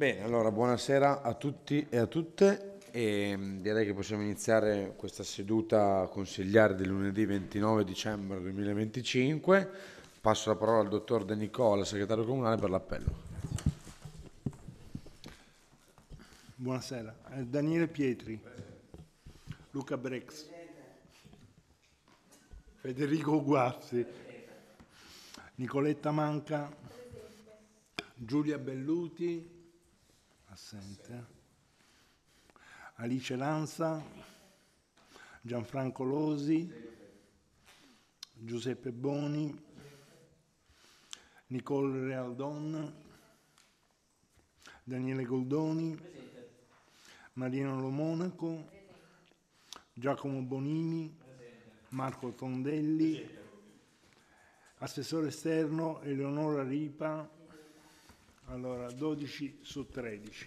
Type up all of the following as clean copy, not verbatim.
Bene, allora buonasera a tutti e a tutte e direi che possiamo iniziare questa seduta consigliare del lunedì 29 dicembre 2025. Passo la parola al dottor De Nicola, segretario comunale, per l'appello. Buonasera. Daniele Pietri. Luca Brex. Federico Guazzi. Nicoletta Manca. Giulia Belluti. Assente. Alice Lanza. Gianfranco Losi. Giuseppe Boni. Nicole Realdon. Daniele Goldoni. Marino Lo Monaco. Giacomo Bonini. Marco Tondelli. Assessore esterno Eleonora Ripa. Allora, 12 su 13.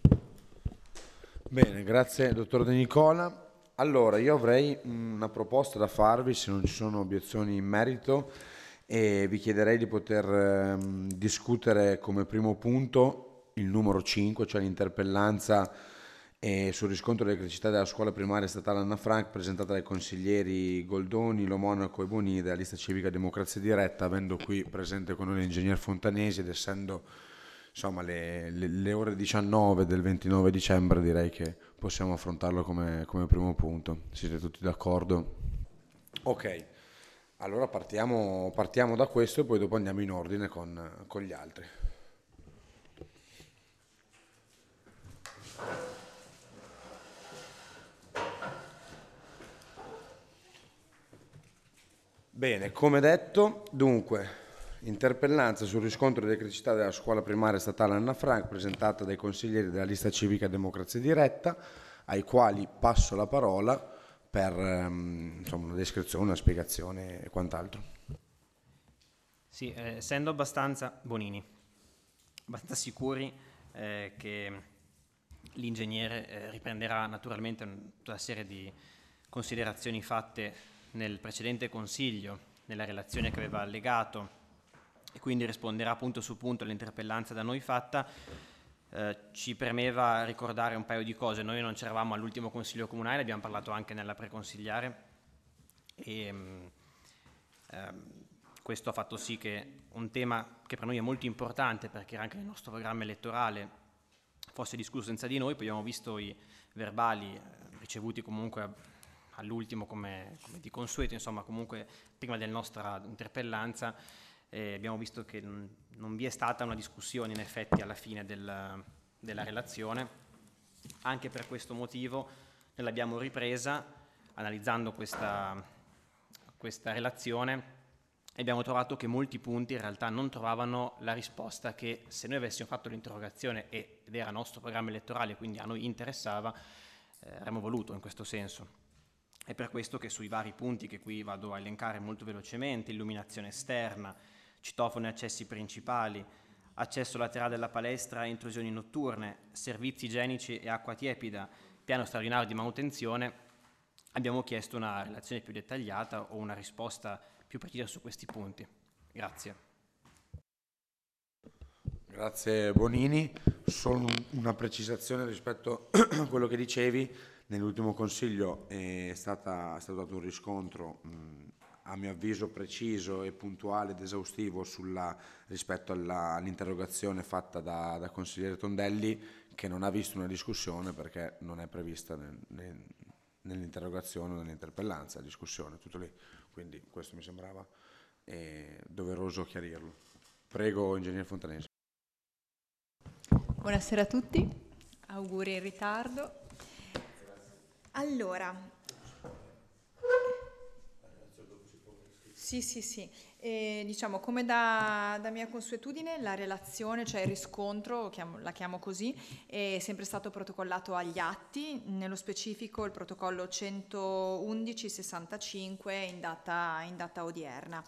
Bene, grazie dottor De Nicola. Allora, io avrei una proposta da farvi, se non ci sono obiezioni in merito, e vi chiederei di poter discutere come primo punto il numero 5, cioè l'interpellanza sul riscontro delle criticità della scuola primaria statale Anna Frank, presentata dai consiglieri Goldoni, Lo Monaco e Bonini della lista civica Democrazia Diretta, avendo qui presente con noi l'ingegner Fontanesi ed essendo insomma le ore 19 del 29 dicembre, direi che possiamo affrontarlo come primo punto. Siete tutti d'accordo? Ok, allora partiamo da questo e poi dopo andiamo in ordine con gli altri. Bene, come detto, dunque, interpellanza sul riscontro delle criticità della scuola primaria statale Anna Frank, presentata dai consiglieri della lista civica Democrazia Diretta, ai quali passo la parola per insomma, una descrizione, una spiegazione e quant'altro. Sì, essendo abbastanza sicuri che l'ingegnere riprenderà naturalmente tutta una serie di considerazioni fatte nel precedente consiglio, nella relazione che aveva allegato, e quindi risponderà punto su punto all'interpellanza da noi fatta, ci premeva ricordare un paio di cose. Noi non c'eravamo all'ultimo consiglio comunale, abbiamo parlato anche nella preconsigliare e questo ha fatto sì che un tema che per noi è molto importante, perché era anche nel nostro programma elettorale, fosse discusso senza di noi. Poi abbiamo visto i verbali ricevuti comunque all'ultimo come di consueto, insomma comunque prima della nostra interpellanza, abbiamo visto che non vi è stata una discussione in effetti alla fine della relazione. Anche per questo motivo noi l'abbiamo ripresa analizzando questa relazione e abbiamo trovato che molti punti in realtà non trovavano la risposta che, se noi avessimo fatto l'interrogazione ed era nostro programma elettorale, quindi a noi interessava, avremmo voluto in questo senso. È per questo che sui vari punti che qui vado a elencare molto velocemente, illuminazione esterna, citofono e accessi principali, accesso laterale della palestra e intrusioni notturne, servizi igienici e acqua tiepida, piano straordinario di manutenzione, abbiamo chiesto una relazione più dettagliata o una risposta più precisa su questi punti. Grazie. Grazie Bonini. Solo una precisazione rispetto a quello che dicevi. Nell'ultimo consiglio è stato dato un riscontro, a mio avviso, preciso e puntuale ed esaustivo rispetto all'interrogazione fatta da consigliere Tondelli, che non ha visto una discussione perché non è prevista nell'interrogazione o nell'interpellanza, discussione, tutto lì. Quindi questo mi sembrava doveroso chiarirlo. Prego, ingegner Fontanesi. Buonasera a tutti, auguri in ritardo. Allora, sì. Diciamo, come da mia consuetudine, la relazione, cioè il riscontro, la chiamo così, è sempre stato protocollato agli atti, nello specifico il protocollo 111-65 in data odierna.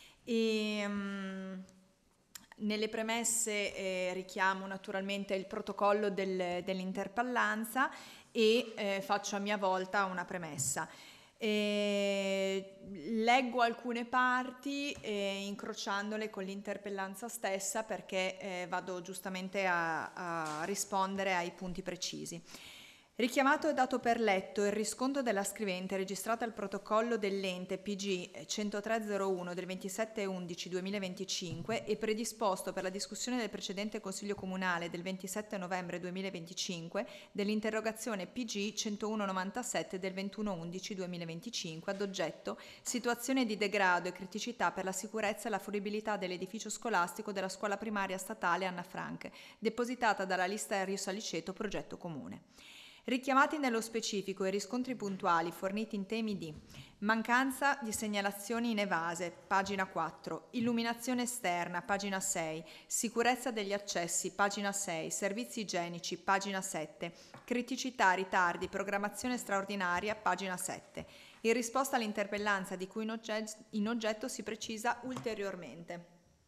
Nelle premesse richiamo naturalmente il protocollo dell'interpellanza e faccio a mia volta una premessa. Leggo alcune parti incrociandole con l'interpellanza stessa perché vado giustamente a rispondere ai punti precisi. Richiamato e dato per letto il riscontro della scrivente registrato al protocollo dell'ente PG 10301 del 27/11/2025 e predisposto per la discussione del precedente Consiglio Comunale del 27 novembre 2025 dell'interrogazione PG 10197 del 21/11/2025 ad oggetto situazione di degrado e criticità per la sicurezza e la fruibilità dell'edificio scolastico della scuola primaria statale Anna Frank, depositata dalla lista Rio Saliceto progetto comune. Richiamati nello specifico i riscontri puntuali forniti in temi di mancanza di segnalazioni inevase, pagina 4, illuminazione esterna, pagina 6, sicurezza degli accessi, pagina 6, servizi igienici, pagina 7, criticità, ritardi, programmazione straordinaria, pagina 7. In risposta all'interpellanza di cui in oggetto si precisa ulteriormente.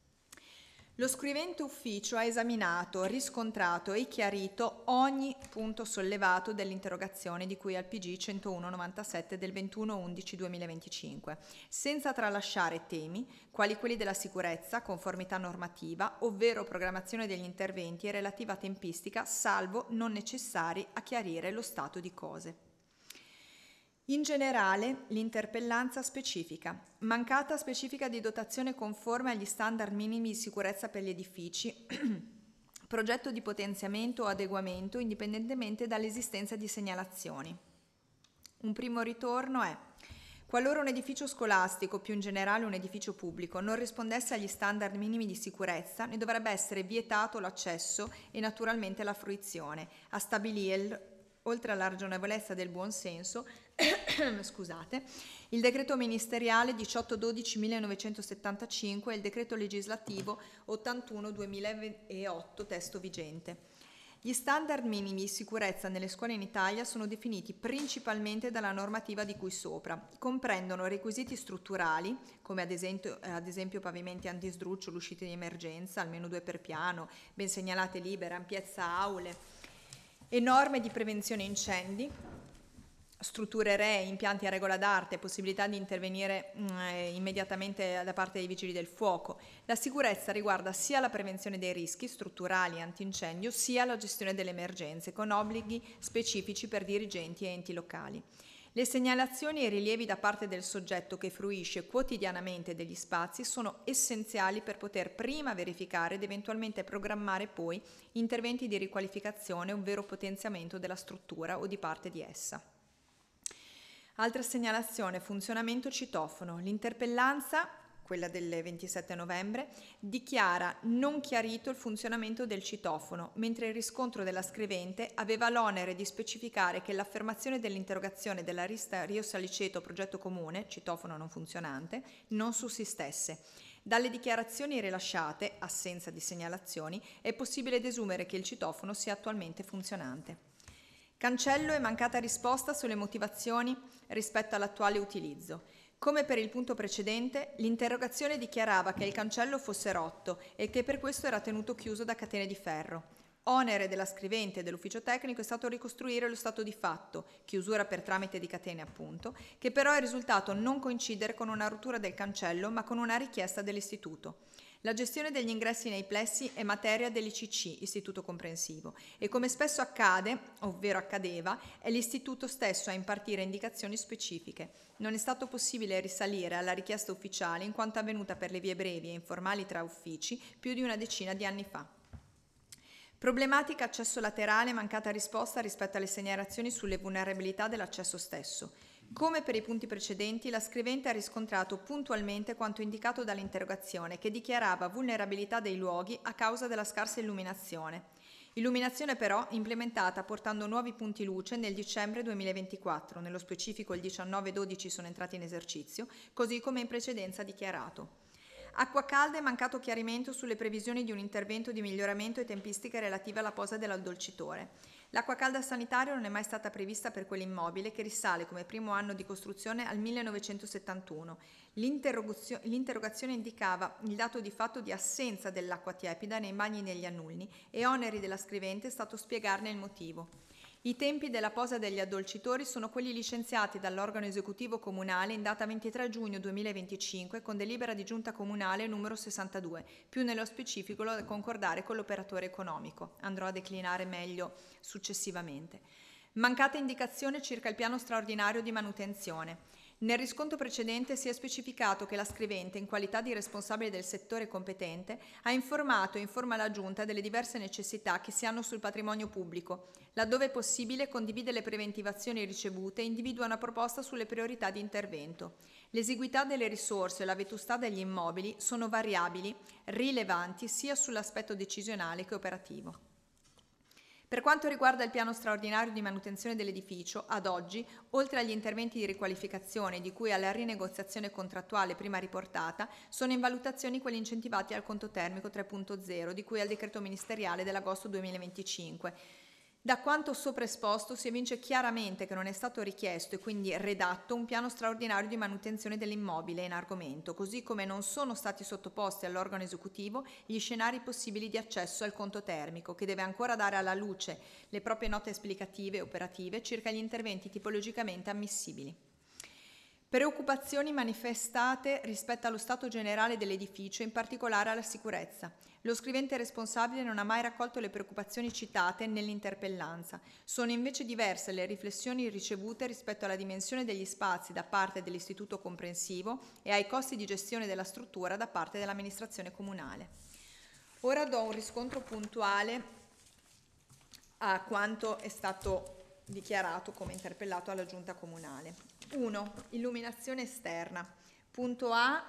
Lo scrivente ufficio ha esaminato, riscontrato e chiarito ogni punto sollevato dell'interrogazione di cui al PG 10197 del 21/11/2025, senza tralasciare temi quali quelli della sicurezza, conformità normativa, ovvero programmazione degli interventi e relativa tempistica, salvo non necessari a chiarire lo stato di cose. In generale, l'interpellanza specifica. Mancata specifica di dotazione conforme agli standard minimi di sicurezza per gli edifici, progetto di potenziamento o adeguamento indipendentemente dall'esistenza di segnalazioni. Un primo ritorno è: qualora un edificio scolastico, più in generale un edificio pubblico, non rispondesse agli standard minimi di sicurezza, ne dovrebbe essere vietato l'accesso e naturalmente la fruizione, a stabilire, oltre alla ragionevolezza del buon senso, scusate, il decreto ministeriale 18/12/1975 e il decreto legislativo 81/2008 testo vigente. Gli standard minimi di sicurezza nelle scuole in Italia sono definiti principalmente dalla normativa di cui sopra. Comprendono requisiti strutturali, come ad esempio pavimenti antisdrucciolo, uscite di emergenza, almeno 2 per piano, ben segnalate libere, ampiezza aule, e norme di prevenzione incendi, strutture ree, impianti a regola d'arte, possibilità di intervenire immediatamente da parte dei vigili del fuoco. La sicurezza riguarda sia la prevenzione dei rischi strutturali e antincendio, sia la gestione delle emergenze, con obblighi specifici per dirigenti e enti locali. Le segnalazioni e i rilievi da parte del soggetto che fruisce quotidianamente degli spazi sono essenziali per poter prima verificare ed eventualmente programmare poi interventi di riqualificazione ovvero potenziamento della struttura o di parte di essa. Altra segnalazione: funzionamento citofono. L'interpellanza, quella del 27 novembre, dichiara non chiarito il funzionamento del citofono, mentre il riscontro della scrivente aveva l'onere di specificare che l'affermazione dell'interrogazione della lista Rio Saliceto progetto comune, citofono non funzionante, non sussistesse. Dalle dichiarazioni rilasciate, assenza di segnalazioni, è possibile desumere che il citofono sia attualmente funzionante. Cancello e mancata risposta sulle motivazioni rispetto all'attuale utilizzo. Come per il punto precedente, l'interrogazione dichiarava che il cancello fosse rotto e che per questo era tenuto chiuso da catene di ferro. Onere della scrivente e dell'ufficio tecnico è stato ricostruire lo stato di fatto, chiusura per tramite di catene appunto, che però è risultato non coincidere con una rottura del cancello ma con una richiesta dell'istituto. La gestione degli ingressi nei plessi è materia dell'ICC, Istituto Comprensivo, e come spesso accade, ovvero accadeva, è l'istituto stesso a impartire indicazioni specifiche. Non è stato possibile risalire alla richiesta ufficiale in quanto avvenuta per le vie brevi e informali tra uffici più di una decina di anni fa. Problematica accesso laterale, mancata risposta rispetto alle segnalazioni sulle vulnerabilità dell'accesso stesso. Come per i punti precedenti, la scrivente ha riscontrato puntualmente quanto indicato dall'interrogazione, che dichiarava vulnerabilità dei luoghi a causa della scarsa illuminazione. Illuminazione però implementata portando nuovi punti luce nel dicembre 2024, nello specifico il 19/12 sono entrati in esercizio, così come in precedenza dichiarato. Acqua calda e mancato chiarimento sulle previsioni di un intervento di miglioramento e tempistiche relative alla posa dell'addolcitore. L'acqua calda sanitaria non è mai stata prevista per quell'immobile che risale come primo anno di costruzione al 1971. L'interrogazione indicava il dato di fatto di assenza dell'acqua tiepida nei bagni negli annulli e oneri della scrivente è stato spiegarne il motivo. I tempi della posa degli addolcitori sono quelli licenziati dall'organo esecutivo comunale in data 23 giugno 2025 con delibera di giunta comunale numero 62, più nello specifico da concordare con l'operatore economico. Andrò a declinare meglio successivamente. Mancata indicazione circa il piano straordinario di manutenzione. Nel riscontro precedente si è specificato che la scrivente, in qualità di responsabile del settore competente, ha informato e informa la Giunta delle diverse necessità che si hanno sul patrimonio pubblico. Laddove possibile condivide le preventivazioni ricevute e individua una proposta sulle priorità di intervento. L'esiguità delle risorse e la vetustà degli immobili sono variabili, rilevanti sia sull'aspetto decisionale che operativo. Per quanto riguarda il piano straordinario di manutenzione dell'edificio, ad oggi, oltre agli interventi di riqualificazione di cui alla rinegoziazione contrattuale prima riportata, sono in valutazione quelli incentivati al conto termico 3.0 di cui al decreto ministeriale dell'agosto 2025. Da quanto sopra esposto si evince chiaramente che non è stato richiesto e quindi redatto un piano straordinario di manutenzione dell'immobile in argomento, così come non sono stati sottoposti all'organo esecutivo gli scenari possibili di accesso al conto termico, che deve ancora dare alla luce le proprie note esplicative e operative circa gli interventi tipologicamente ammissibili. Preoccupazioni manifestate rispetto allo stato generale dell'edificio, in particolare alla sicurezza. Lo scrivente responsabile non ha mai raccolto le preoccupazioni citate nell'interpellanza. Sono invece diverse le riflessioni ricevute rispetto alla dimensione degli spazi da parte dell'istituto comprensivo e ai costi di gestione della struttura da parte dell'amministrazione comunale. Ora do un riscontro puntuale a quanto è stato dichiarato come interpellato alla Giunta Comunale. 1. Illuminazione esterna. Punto A.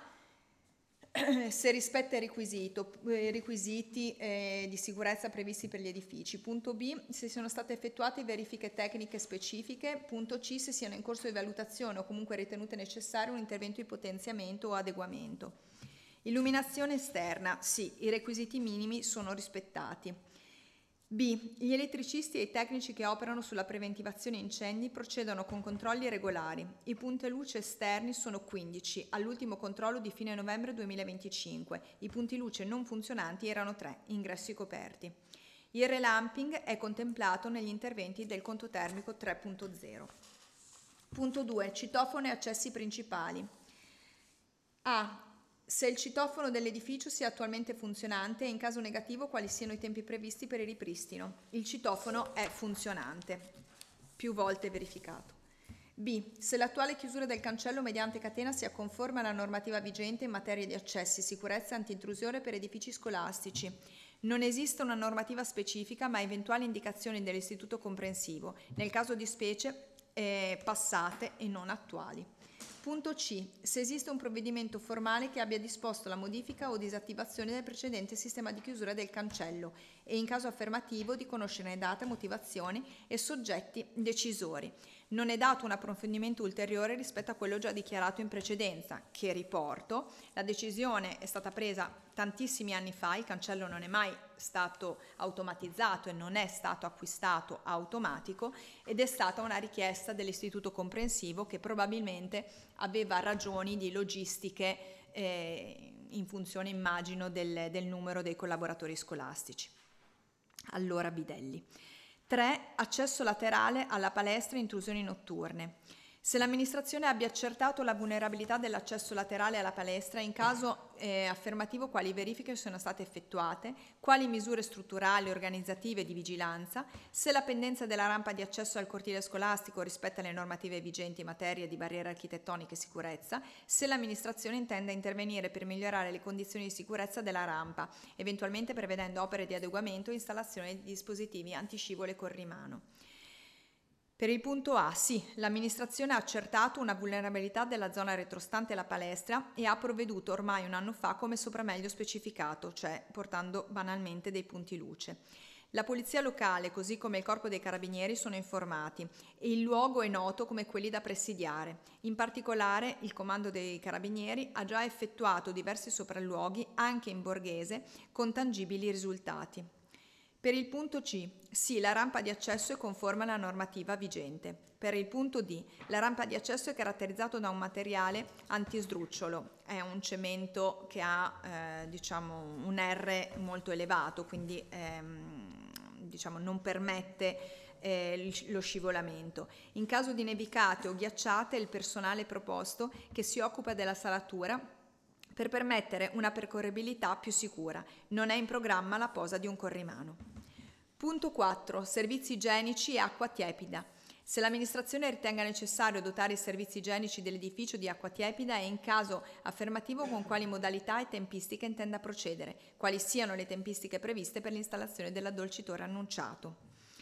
Se rispetta i requisiti di sicurezza previsti per gli edifici. Punto B. Se siano state effettuate verifiche tecniche specifiche. Punto C. Se siano in corso di valutazione o comunque ritenute necessario un intervento di potenziamento o adeguamento. Illuminazione esterna. Sì, i requisiti minimi sono rispettati. B. Gli elettricisti e i tecnici che operano sulla preventivazione incendi procedono con controlli regolari. I punti luce esterni sono 15, all'ultimo controllo di fine novembre 2025. I punti luce non funzionanti erano 3, ingressi coperti. Il relamping è contemplato negli interventi del conto termico 3.0. Punto 2. Citofono e accessi principali. A. Se il citofono dell'edificio sia attualmente funzionante e in caso negativo quali siano i tempi previsti per il ripristino. Il citofono è funzionante, più volte verificato. B. Se l'attuale chiusura del cancello mediante catena sia conforme alla normativa vigente in materia di accessi, sicurezza e antintrusione per edifici scolastici. Non esiste una normativa specifica ma eventuali indicazioni dell'istituto comprensivo, nel caso di specie passate e non attuali. Punto C. Se esiste un provvedimento formale che abbia disposto la modifica o disattivazione del precedente sistema di chiusura del cancello e in caso affermativo di conoscerne data, motivazioni e soggetti decisori. Non è dato un approfondimento ulteriore rispetto a quello già dichiarato in precedenza, che riporto. La decisione è stata presa tantissimi anni fa, il cancello non è mai stato automatizzato e non è stato acquistato automatico ed è stata una richiesta dell'istituto comprensivo che probabilmente aveva ragioni di logistiche in funzione, immagino, del numero dei collaboratori scolastici. Allora, bidelli. 3. Accesso laterale alla palestra e intrusioni notturne. Se l'amministrazione abbia accertato la vulnerabilità dell'accesso laterale alla palestra, in caso affermativo quali verifiche sono state effettuate, quali misure strutturali, organizzative e di vigilanza, se la pendenza della rampa di accesso al cortile scolastico rispetta le normative vigenti in materia di barriere architettoniche e sicurezza, se l'amministrazione intenda intervenire per migliorare le condizioni di sicurezza della rampa, eventualmente prevedendo opere di adeguamento e installazione di dispositivi antiscivolo e corrimano. Per il punto A, sì, l'amministrazione ha accertato una vulnerabilità della zona retrostante la palestra e ha provveduto ormai un anno fa come sopra meglio specificato, cioè portando banalmente dei punti luce. La polizia locale, così come il corpo dei carabinieri, sono informati e il luogo è noto come quelli da presidiare. In particolare, il comando dei carabinieri ha già effettuato diversi sopralluoghi, anche in borghese, con tangibili risultati. Per il punto C, sì, la rampa di accesso è conforme alla normativa vigente. Per il punto D, la rampa di accesso è caratterizzato da un materiale antisdrucciolo, è un cemento che ha un R molto elevato, quindi non permette lo scivolamento. In caso di nevicate o ghiacciate, il personale proposto che si occupa della salatura per permettere una percorribilità più sicura. Non è in programma la posa di un corrimano. Punto 4. Servizi igienici e acqua tiepida. Se l'amministrazione ritenga necessario dotare i servizi igienici dell'edificio di acqua tiepida e in caso affermativo con quali modalità e tempistiche intenda procedere, quali siano le tempistiche previste per l'installazione dell'addolcitore annunciato.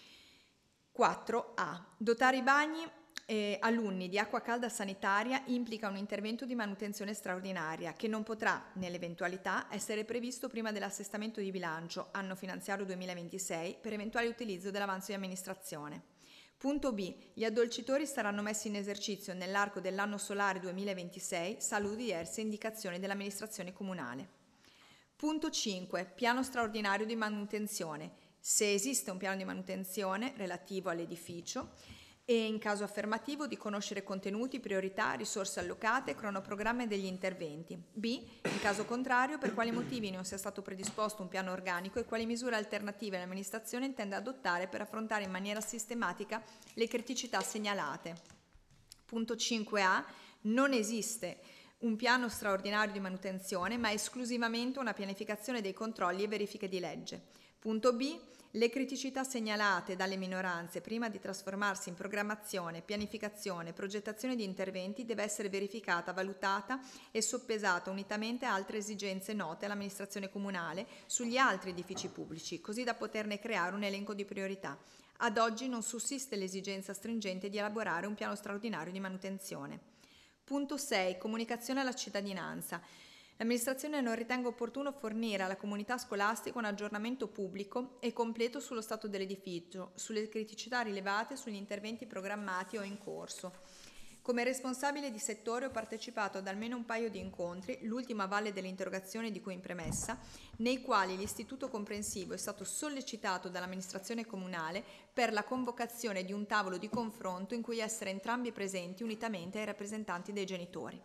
4a. Dotare i bagni alunni di acqua calda sanitaria implica un intervento di manutenzione straordinaria che non potrà, nell'eventualità, essere previsto prima dell'assestamento di bilancio, anno finanziario 2026, per eventuale utilizzo dell'avanzo di amministrazione. Punto B. Gli addolcitori saranno messi in esercizio nell'arco dell'anno solare 2026, salvo diverse indicazioni dell'amministrazione comunale. Punto 5. Piano straordinario di manutenzione. Se esiste un piano di manutenzione relativo all'edificio e in caso affermativo di conoscere contenuti, priorità, risorse allocate e cronoprogramma degli interventi. B. In caso contrario, per quali motivi non sia stato predisposto un piano organico e quali misure alternative l'amministrazione intende adottare per affrontare in maniera sistematica le criticità segnalate. Punto 5a. Non esiste un piano straordinario di manutenzione, ma esclusivamente una pianificazione dei controlli e verifiche di legge. Punto B. Le criticità segnalate dalle minoranze prima di trasformarsi in programmazione, pianificazione, progettazione di interventi deve essere verificata, valutata e soppesata unitamente a altre esigenze note all'amministrazione comunale sugli altri edifici pubblici, così da poterne creare un elenco di priorità. Ad oggi non sussiste l'esigenza stringente di elaborare un piano straordinario di manutenzione. Punto 6. Comunicazione alla cittadinanza. L'amministrazione non ritenga opportuno fornire alla comunità scolastica un aggiornamento pubblico e completo sullo stato dell'edificio, sulle criticità rilevate, sugli interventi programmati o in corso. Come responsabile di settore ho partecipato ad almeno un paio di incontri, l'ultimo a valle dell'interrogazione di cui in premessa, nei quali l'istituto comprensivo è stato sollecitato dall'amministrazione comunale per la convocazione di un tavolo di confronto in cui essere entrambi presenti unitamente ai rappresentanti dei genitori.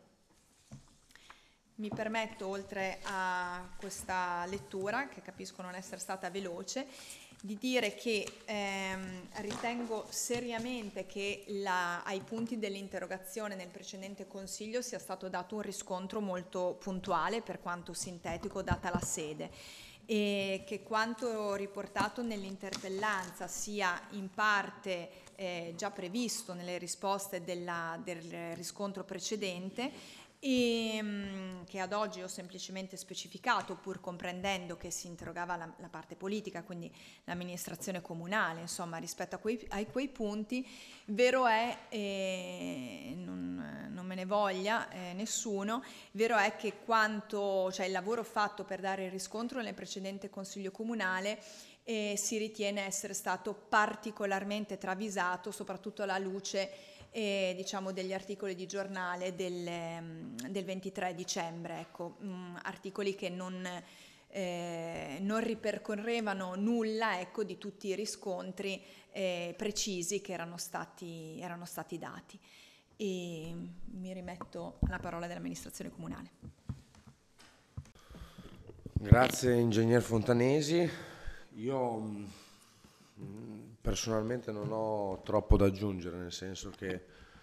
Mi permetto, oltre a questa lettura, che capisco non essere stata veloce, di dire che ritengo seriamente che ai punti dell'interrogazione nel precedente Consiglio sia stato dato un riscontro molto puntuale, per quanto sintetico data la sede, e che quanto riportato nell'interpellanza sia in parte già previsto nelle risposte del riscontro precedente, e che ad oggi ho semplicemente specificato, pur comprendendo che si interrogava la parte politica, quindi l'amministrazione comunale, insomma, rispetto a quei punti. Vero è, non me ne voglia nessuno, vero è che il lavoro fatto per dare il riscontro nel precedente Consiglio Comunale si ritiene essere stato particolarmente travisato, soprattutto alla luce degli articoli di giornale del 23 dicembre, articoli che non ripercorrevano nulla di tutti i riscontri precisi che erano stati dati. E mi rimetto alla parola dell'amministrazione comunale. Grazie ingegner Fontanesi. Io personalmente non ho troppo da aggiungere, nel senso che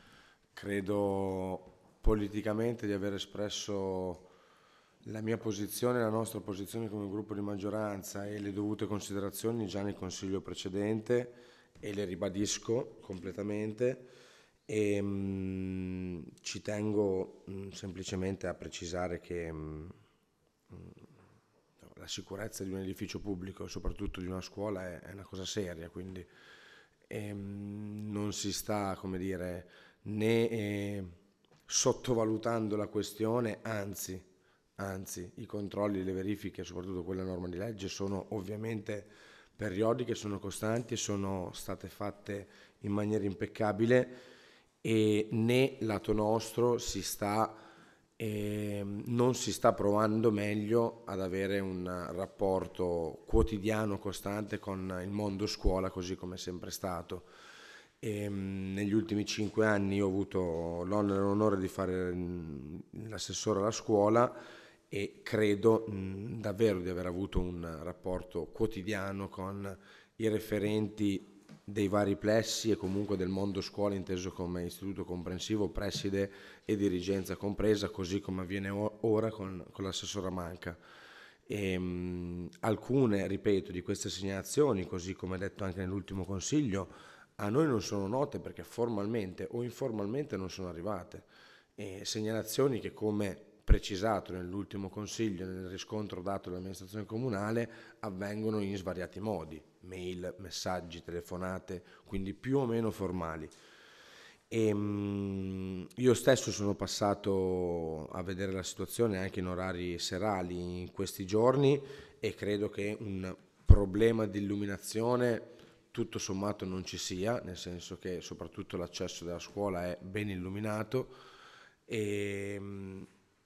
credo politicamente di aver espresso la mia posizione, la nostra posizione come gruppo di maggioranza e le dovute considerazioni già nel Consiglio precedente, e le ribadisco completamente, e ci tengo semplicemente a precisare che la sicurezza di un edificio pubblico e soprattutto di una scuola è una cosa seria, quindi non si sta, né sottovalutando la questione, anzi i controlli, le verifiche, soprattutto quelle a norma di legge, sono ovviamente periodiche, sono costanti e sono state fatte in maniera impeccabile, e né lato nostro non si sta provando meglio ad avere un rapporto quotidiano, costante con il mondo scuola, così come è sempre stato. Negli ultimi 5 anni ho avuto l'onere e l'onore di fare l'assessore alla scuola e credo davvero di aver avuto un rapporto quotidiano con i referenti dei vari plessi e comunque del mondo scuola inteso come istituto comprensivo, preside e dirigenza compresa, così come avviene ora con l'assessora Manca. Alcune, ripeto, di queste segnalazioni, così come detto anche nell'ultimo consiglio, a noi non sono note perché formalmente o informalmente non sono arrivate. Segnalazioni che, come precisato nell'ultimo consiglio, nel riscontro dato dall'amministrazione comunale, avvengono in svariati modi, mail, messaggi, telefonate, quindi più o meno formali. Io stesso sono passato a vedere la situazione anche in orari serali in questi giorni e credo che un problema di illuminazione tutto sommato non ci sia, nel senso che soprattutto l'accesso della scuola è ben illuminato e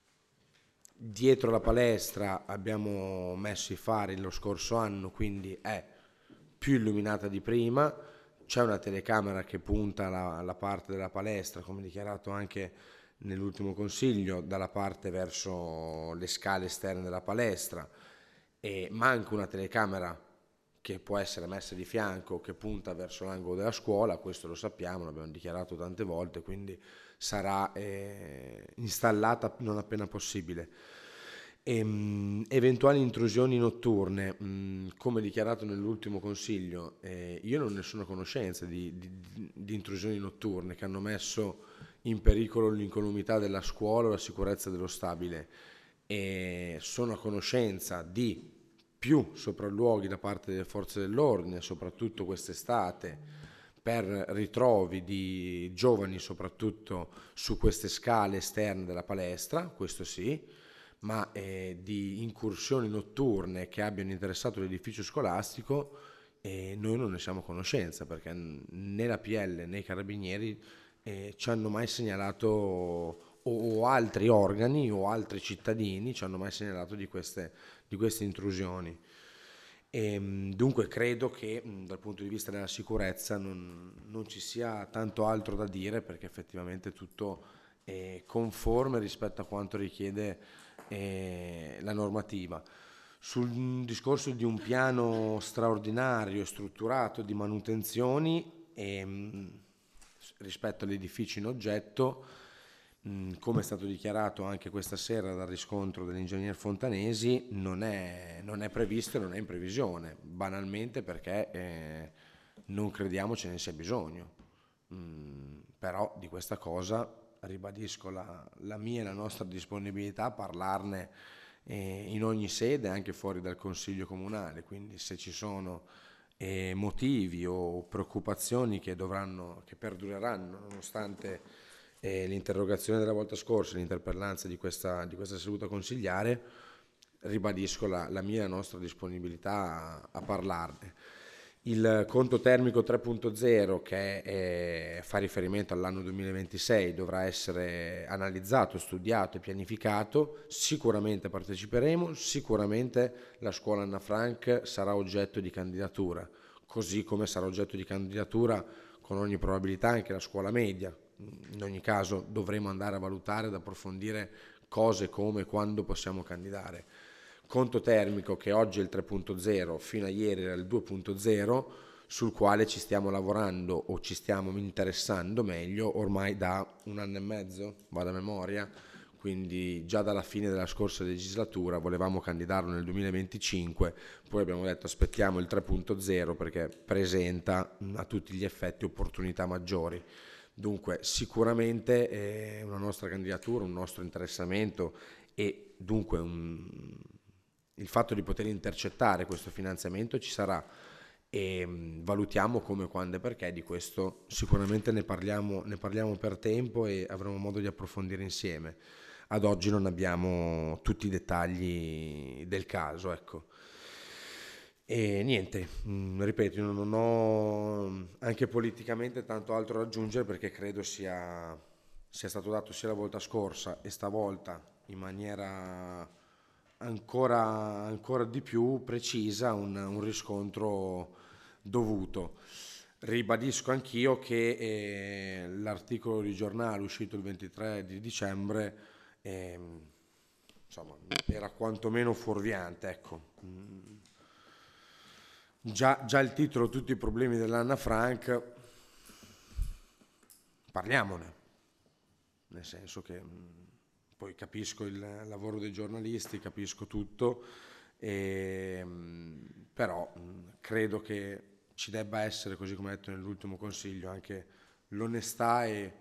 dietro la palestra abbiamo messo i fari lo scorso anno, quindi è più illuminata di prima. C'è una telecamera che punta alla parte della palestra, come dichiarato anche nell'ultimo consiglio, dalla parte verso le scale esterne della palestra, e manca una telecamera che può essere messa di fianco, che punta verso l'angolo della scuola, questo lo sappiamo, l'abbiamo dichiarato tante volte, quindi sarà installata non appena possibile. Eventuali intrusioni notturne, come dichiarato nell'ultimo consiglio, io non ne sono a conoscenza di intrusioni notturne che hanno messo in pericolo l'incolumità della scuola o la sicurezza dello stabile, e sono a conoscenza di più sopralluoghi da parte delle forze dell'ordine, soprattutto quest'estate, per ritrovi di giovani soprattutto su queste scale esterne della palestra, questo sì, ma di incursioni notturne che abbiano interessato l'edificio scolastico noi non ne siamo a conoscenza, perché né la PL né i carabinieri ci hanno mai segnalato, o altri organi o altri cittadini ci hanno mai segnalato di queste intrusioni. Dunque credo che dal punto di vista della sicurezza non ci sia tanto altro da dire, perché effettivamente tutto è conforme rispetto a quanto richiede la normativa. Sul discorso di un piano straordinario e strutturato di manutenzioni rispetto agli edifici in oggetto, come è stato dichiarato anche questa sera dal riscontro dell'ingegner Fontanesi, non è previsto e non è in previsione, banalmente perché non crediamo ce ne sia bisogno. Però di questa cosa ribadisco la mia e la nostra disponibilità a parlarne in ogni sede, anche fuori dal Consiglio Comunale, quindi se ci sono motivi o preoccupazioni che perdureranno nonostante l'interrogazione della volta scorsa, l'interpellanza di questa seduta consigliare, ribadisco la mia e la nostra disponibilità a parlarne. Il conto termico 3.0, che fa riferimento all'anno 2026, dovrà essere analizzato, studiato e pianificato. Sicuramente parteciperemo, sicuramente la scuola Anna Frank sarà oggetto di candidatura, così come sarà oggetto di candidatura con ogni probabilità anche la scuola media. In ogni caso dovremo andare a valutare ed approfondire cose come e quando possiamo candidare. Conto termico che oggi è il 3.0, fino a ieri era il 2.0, sul quale ci stiamo lavorando o ci stiamo interessando meglio ormai da 1 anno e mezzo, vado a memoria, quindi già dalla fine della scorsa legislatura. Volevamo candidarlo nel 2025, poi abbiamo detto aspettiamo il 3.0 perché presenta a tutti gli effetti opportunità maggiori. Dunque sicuramente una nostra candidatura, un nostro interessamento e dunque il fatto di poter intercettare questo finanziamento ci sarà, e valutiamo come, quando e perché di questo sicuramente ne parliamo per tempo e avremo modo di approfondire insieme. Ad oggi non abbiamo tutti i dettagli del caso, ecco. E niente, ripeto, io non ho anche politicamente tanto altro da aggiungere, perché credo sia stato dato sia la volta scorsa e stavolta in maniera ancora di più precisa un riscontro dovuto. Ribadisco anch'io che l'articolo di giornale uscito il 23 di dicembre insomma, era quantomeno fuorviante, ecco. già il titolo, tutti i problemi dell'Anna Frank, parliamone, nel senso che poi capisco il lavoro dei giornalisti, capisco tutto, però credo che ci debba essere, così come detto nell'ultimo consiglio, anche l'onestà e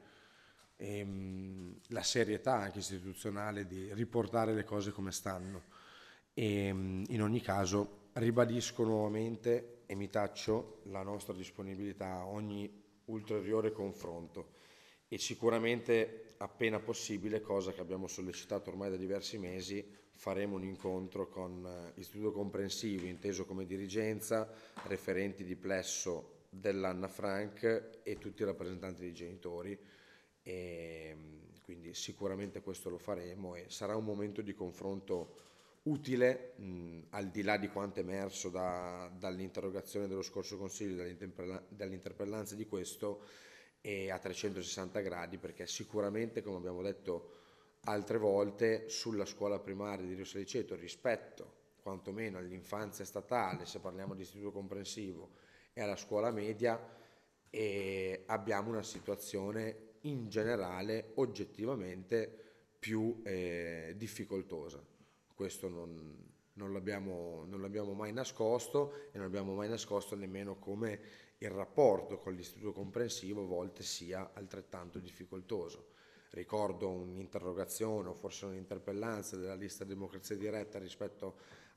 la serietà anche istituzionale di riportare le cose come stanno. E in ogni caso ribadisco nuovamente e mi taccio la nostra disponibilità a ogni ulteriore confronto e sicuramente appena possibile, cosa che abbiamo sollecitato ormai da diversi mesi, faremo un incontro con Istituto Comprensivo, inteso come dirigenza, referenti di plesso dell'Anna Frank e tutti i rappresentanti dei genitori, e quindi sicuramente questo lo faremo e sarà un momento di confronto utile, al di là di quanto emerso dall'interrogazione dello scorso Consiglio, dall'interpellanza di questo, e a 360 gradi, perché sicuramente, come abbiamo detto altre volte, sulla scuola primaria di Rio Saliceto, rispetto quantomeno all'infanzia statale, se parliamo di istituto comprensivo, e alla scuola media, abbiamo una situazione in generale oggettivamente più difficoltosa. Questo non l'abbiamo mai nascosto, e non abbiamo mai nascosto nemmeno come il rapporto con l'istituto comprensivo a volte sia altrettanto difficoltoso. Ricordo un'interrogazione o forse un'interpellanza della lista democrazia diretta rispetto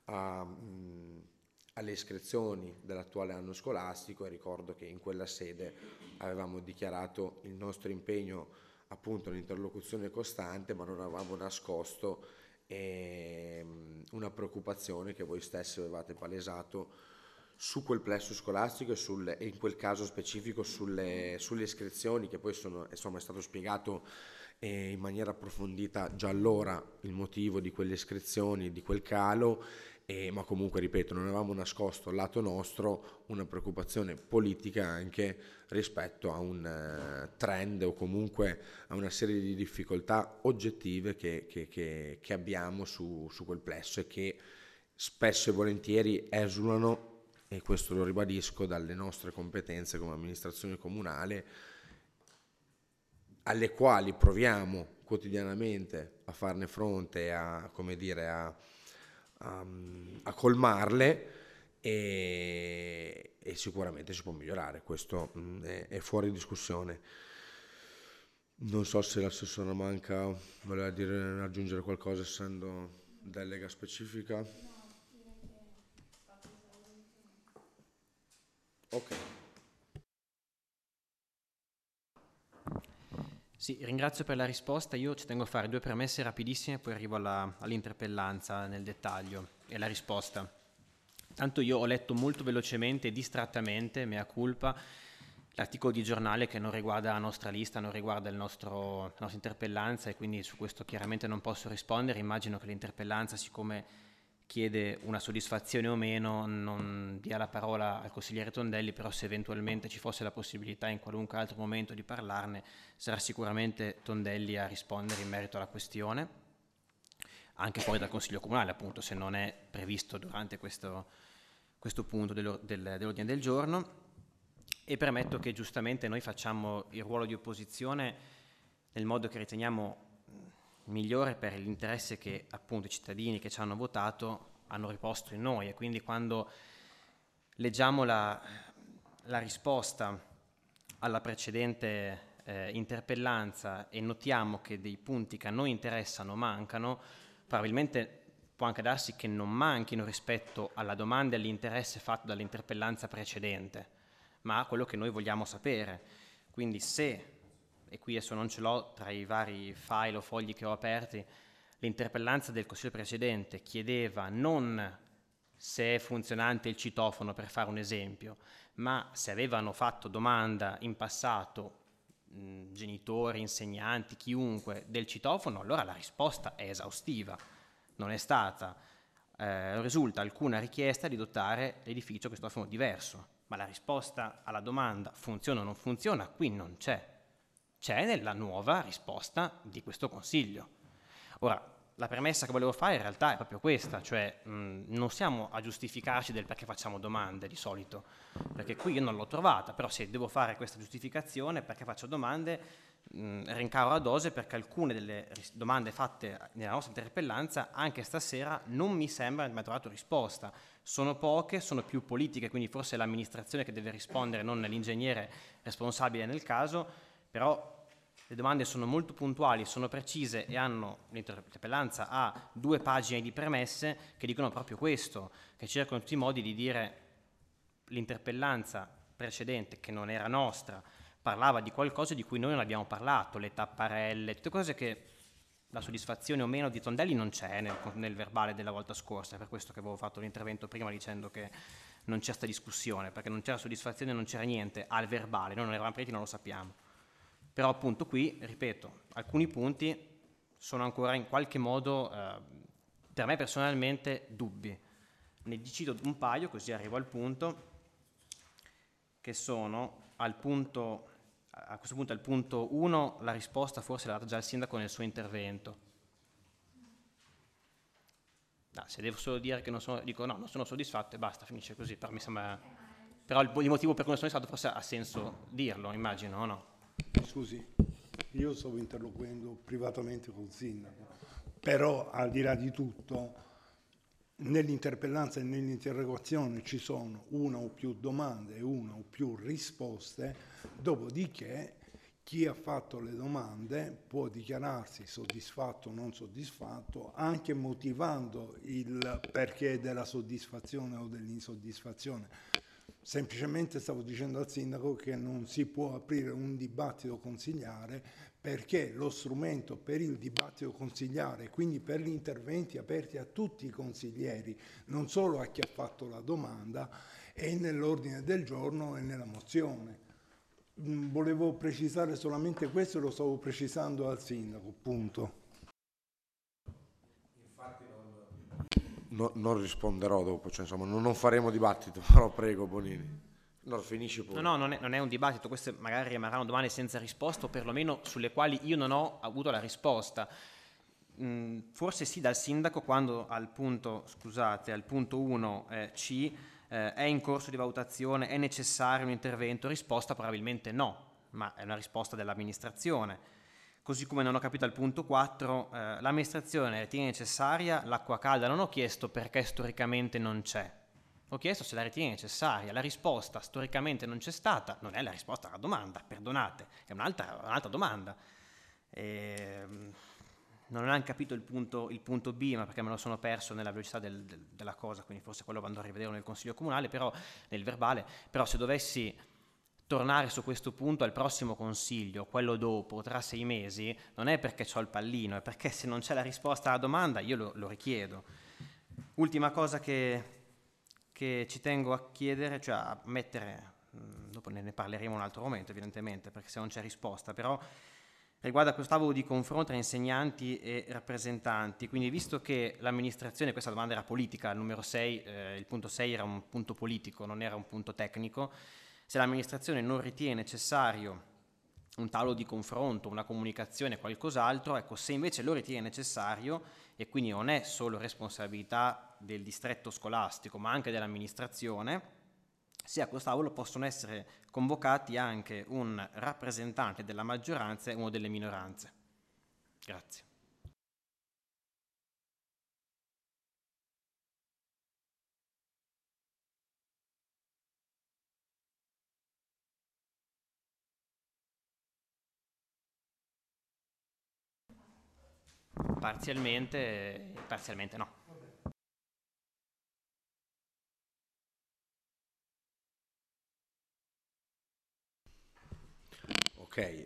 alle iscrizioni dell'attuale anno scolastico, e ricordo che in quella sede avevamo dichiarato il nostro impegno appunto all'interlocuzione costante, ma non avevamo nascosto una preoccupazione che voi stessi avevate palesato su quel plesso scolastico e in quel caso specifico sulle iscrizioni, che poi è stato spiegato in maniera approfondita già allora il motivo di quelle iscrizioni, di quel calo, ma comunque, ripeto, non avevamo nascosto lato nostro una preoccupazione politica anche rispetto a un trend o comunque a una serie di difficoltà oggettive che abbiamo su quel plesso e che spesso e volentieri esulano, e questo lo ribadisco, dalle nostre competenze come amministrazione comunale, alle quali proviamo quotidianamente a farne fronte, a colmarle, e sicuramente si può migliorare, questo è fuori discussione. Non so se l'assessore Manca voleva aggiungere qualcosa, essendo delega specifica. Ok. Sì, ringrazio per la risposta. Io ci tengo a fare due premesse rapidissime, poi arrivo all'interpellanza nel dettaglio e alla risposta. Tanto io ho letto molto velocemente e distrattamente, mea culpa, l'articolo di giornale che non riguarda la nostra lista, non riguarda la nostra interpellanza, e quindi su questo chiaramente non posso rispondere. Immagino che l'interpellanza, siccome chiede una soddisfazione o meno, non dia la parola al consigliere Tondelli, però se eventualmente ci fosse la possibilità in qualunque altro momento di parlarne, sarà sicuramente Tondelli a rispondere in merito alla questione, anche fuori dal Consiglio Comunale, appunto, se non è previsto durante questo punto dell'ordine del giorno. E permetto che giustamente noi facciamo il ruolo di opposizione nel modo che riteniamo migliore per l'interesse che appunto i cittadini che ci hanno votato hanno riposto in noi, e quindi quando leggiamo la risposta alla precedente interpellanza e notiamo che dei punti che a noi interessano mancano, probabilmente può anche darsi che non manchino rispetto alla domanda e all'interesse fatto dall'interpellanza precedente, ma a quello che noi vogliamo sapere. Quindi se, e qui adesso non ce l'ho tra i vari file o fogli che ho aperti, l'interpellanza del Consiglio precedente chiedeva non se è funzionante il citofono, per fare un esempio, ma se avevano fatto domanda in passato genitori, insegnanti, chiunque del citofono, allora la risposta è esaustiva. Non è stata, non risulta alcuna richiesta di dotare l'edificio con citofono diverso, ma la risposta alla domanda funziona o non funziona qui non c'è. C'è nella nuova risposta di questo Consiglio. Ora, la premessa che volevo fare in realtà è proprio questa, cioè non siamo a giustificarci del perché facciamo domande di solito, perché qui io non l'ho trovata, però se devo fare questa giustificazione perché faccio domande, rincaro a dose perché alcune delle domande fatte nella nostra interpellanza anche stasera non mi sembra abbia trovato risposta. Sono poche, sono più politiche, quindi forse è l'amministrazione che deve rispondere, non l'ingegnere responsabile nel caso, però le domande sono molto puntuali, sono precise e l'interpellanza ha 2 pagine di premesse che dicono proprio questo, che cercano in tutti i modi di dire l'interpellanza precedente, che non era nostra, parlava di qualcosa di cui noi non abbiamo parlato, le tapparelle, tutte cose che la soddisfazione o meno di Tondelli non c'è nel verbale della volta scorsa, è per questo che avevo fatto l'intervento prima dicendo che non c'è sta discussione, perché non c'era soddisfazione, non c'era niente al verbale, noi non eravamo preti, non lo sappiamo. Però appunto qui, ripeto, alcuni punti sono ancora in qualche modo, per me personalmente, dubbi. Ne cito un paio, così arrivo al punto, che sono a questo punto al punto 1, la risposta forse l'ha data già il sindaco nel suo intervento. No, se devo solo dire che non sono soddisfatto e basta, finisce così, però mi sembra... Però il motivo per cui non sono soddisfatto forse ha senso dirlo, immagino, o no? Scusi, io stavo interloquendo privatamente col sindaco, però al di là di tutto, nell'interpellanza e nell'interrogazione ci sono una o più domande e una o più risposte, dopodiché chi ha fatto le domande può dichiararsi soddisfatto o non soddisfatto, anche motivando il perché della soddisfazione o dell'insoddisfazione. Semplicemente stavo dicendo al sindaco che non si può aprire un dibattito consiliare perché lo strumento per il dibattito consiliare, quindi per gli interventi aperti a tutti i consiglieri, non solo a chi ha fatto la domanda, è nell'ordine del giorno e nella mozione. Volevo precisare solamente questo e lo stavo precisando al sindaco, punto. Non risponderò dopo, cioè, insomma, non faremo dibattito, però prego Bonini. No, finisci pure. No, non è un dibattito, queste magari rimarranno domande senza risposta o perlomeno sulle quali io non ho avuto la risposta. Forse sì dal sindaco quando al punto 1 C è in corso di valutazione, è necessario un intervento, risposta probabilmente no, ma è una risposta dell'amministrazione. Così come non ho capito al punto 4, l'amministrazione ritiene necessaria l'acqua calda, non ho chiesto perché storicamente non c'è, ho chiesto se la ritiene necessaria, la risposta storicamente non c'è stata, non è la risposta alla domanda, perdonate, è un'altra domanda. Non ho neanche capito il punto B, ma perché me lo sono perso nella velocità della cosa, quindi forse quello andrò a rivedere nel Consiglio Comunale, però nel verbale, però se dovessi tornare su questo punto al prossimo Consiglio, quello dopo, tra 6 mesi, non è perché ho il pallino, è perché se non c'è la risposta alla domanda io lo richiedo. Ultima cosa che ci tengo a chiedere, cioè a mettere, dopo ne parleremo un altro momento evidentemente, perché se non c'è risposta, però riguarda questo tavolo di confronto tra insegnanti e rappresentanti, quindi visto che l'amministrazione, questa domanda era politica, il numero 6, il punto 6 era un punto politico, non era un punto tecnico, se l'amministrazione non ritiene necessario un tavolo di confronto, una comunicazione, qualcos'altro, ecco, se invece lo ritiene necessario e quindi non è solo responsabilità del distretto scolastico ma anche dell'amministrazione, se a questo tavolo possono essere convocati anche un rappresentante della maggioranza e uno delle minoranze. Grazie. Parzialmente no. Ok,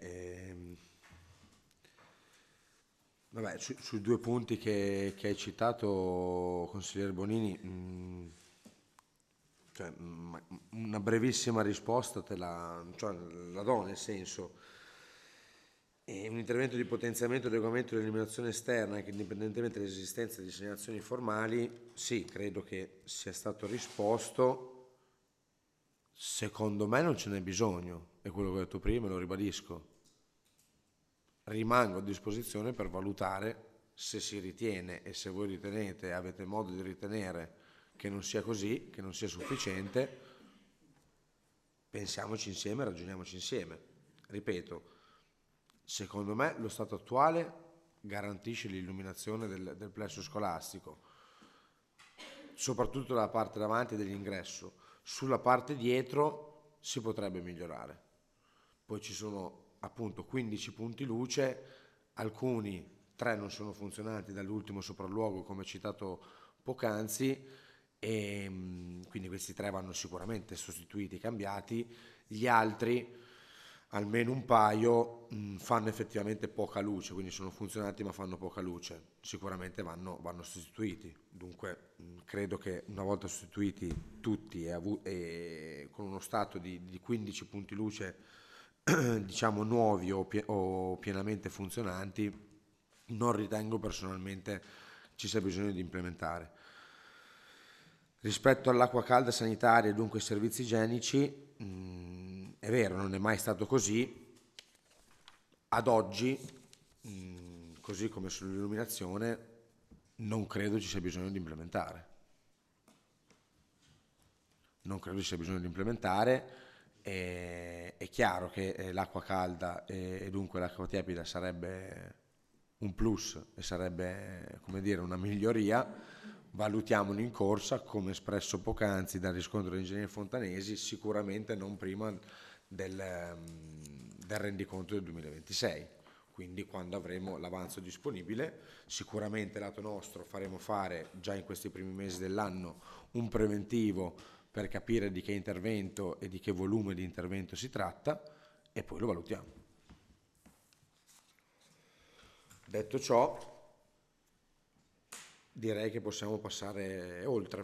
vabbè, sui 2 punti che hai citato, consigliere Bonini, cioè, una brevissima risposta la do, nel senso, un intervento di potenziamento, adeguamento e eliminazione esterna che indipendentemente dall'esistenza di segnalazioni formali, sì, credo che sia stato risposto. Secondo me non ce n'è bisogno, è quello che ho detto prima e lo ribadisco. Rimango a disposizione per valutare Se si ritiene e se voi ritenete, avete modo di ritenere che non sia così, che non sia sufficiente, pensiamoci insieme, ragioniamoci insieme. Ripeto, secondo me lo stato attuale garantisce l'illuminazione del plesso scolastico, soprattutto dalla parte davanti dell'ingresso. Sulla parte dietro si potrebbe migliorare. Poi ci sono appunto 15 punti luce, alcuni 3 non sono funzionanti dall'ultimo sopralluogo come citato poc'anzi, e quindi questi 3 vanno sicuramente sostituiti, cambiati. Gli altri, almeno un paio, fanno effettivamente poca luce, quindi sono funzionanti ma fanno poca luce, sicuramente vanno sostituiti. Dunque credo che una volta sostituiti tutti e con uno stato di 15 punti luce diciamo nuovi o pienamente funzionanti, non ritengo personalmente ci sia bisogno di implementare. Rispetto all'acqua calda sanitaria e dunque ai servizi igienici, è vero, non è mai stato così. Ad oggi, così come sull'illuminazione, non credo ci sia bisogno di implementare. Non credo ci sia bisogno di implementare. È chiaro che l'acqua calda e dunque l'acqua tiepida sarebbe un plus e sarebbe, come dire, una miglioria. Valutiamolo in corsa, come espresso poc'anzi dal riscontro dell'ingegnere Fontanesi, sicuramente non prima del rendiconto del 2026, quindi quando avremo l'avanzo disponibile. Sicuramente lato nostro faremo fare già in questi primi mesi dell'anno un preventivo per capire di che intervento e di che volume di intervento si tratta e poi lo valutiamo. Detto ciò, direi che possiamo passare oltre.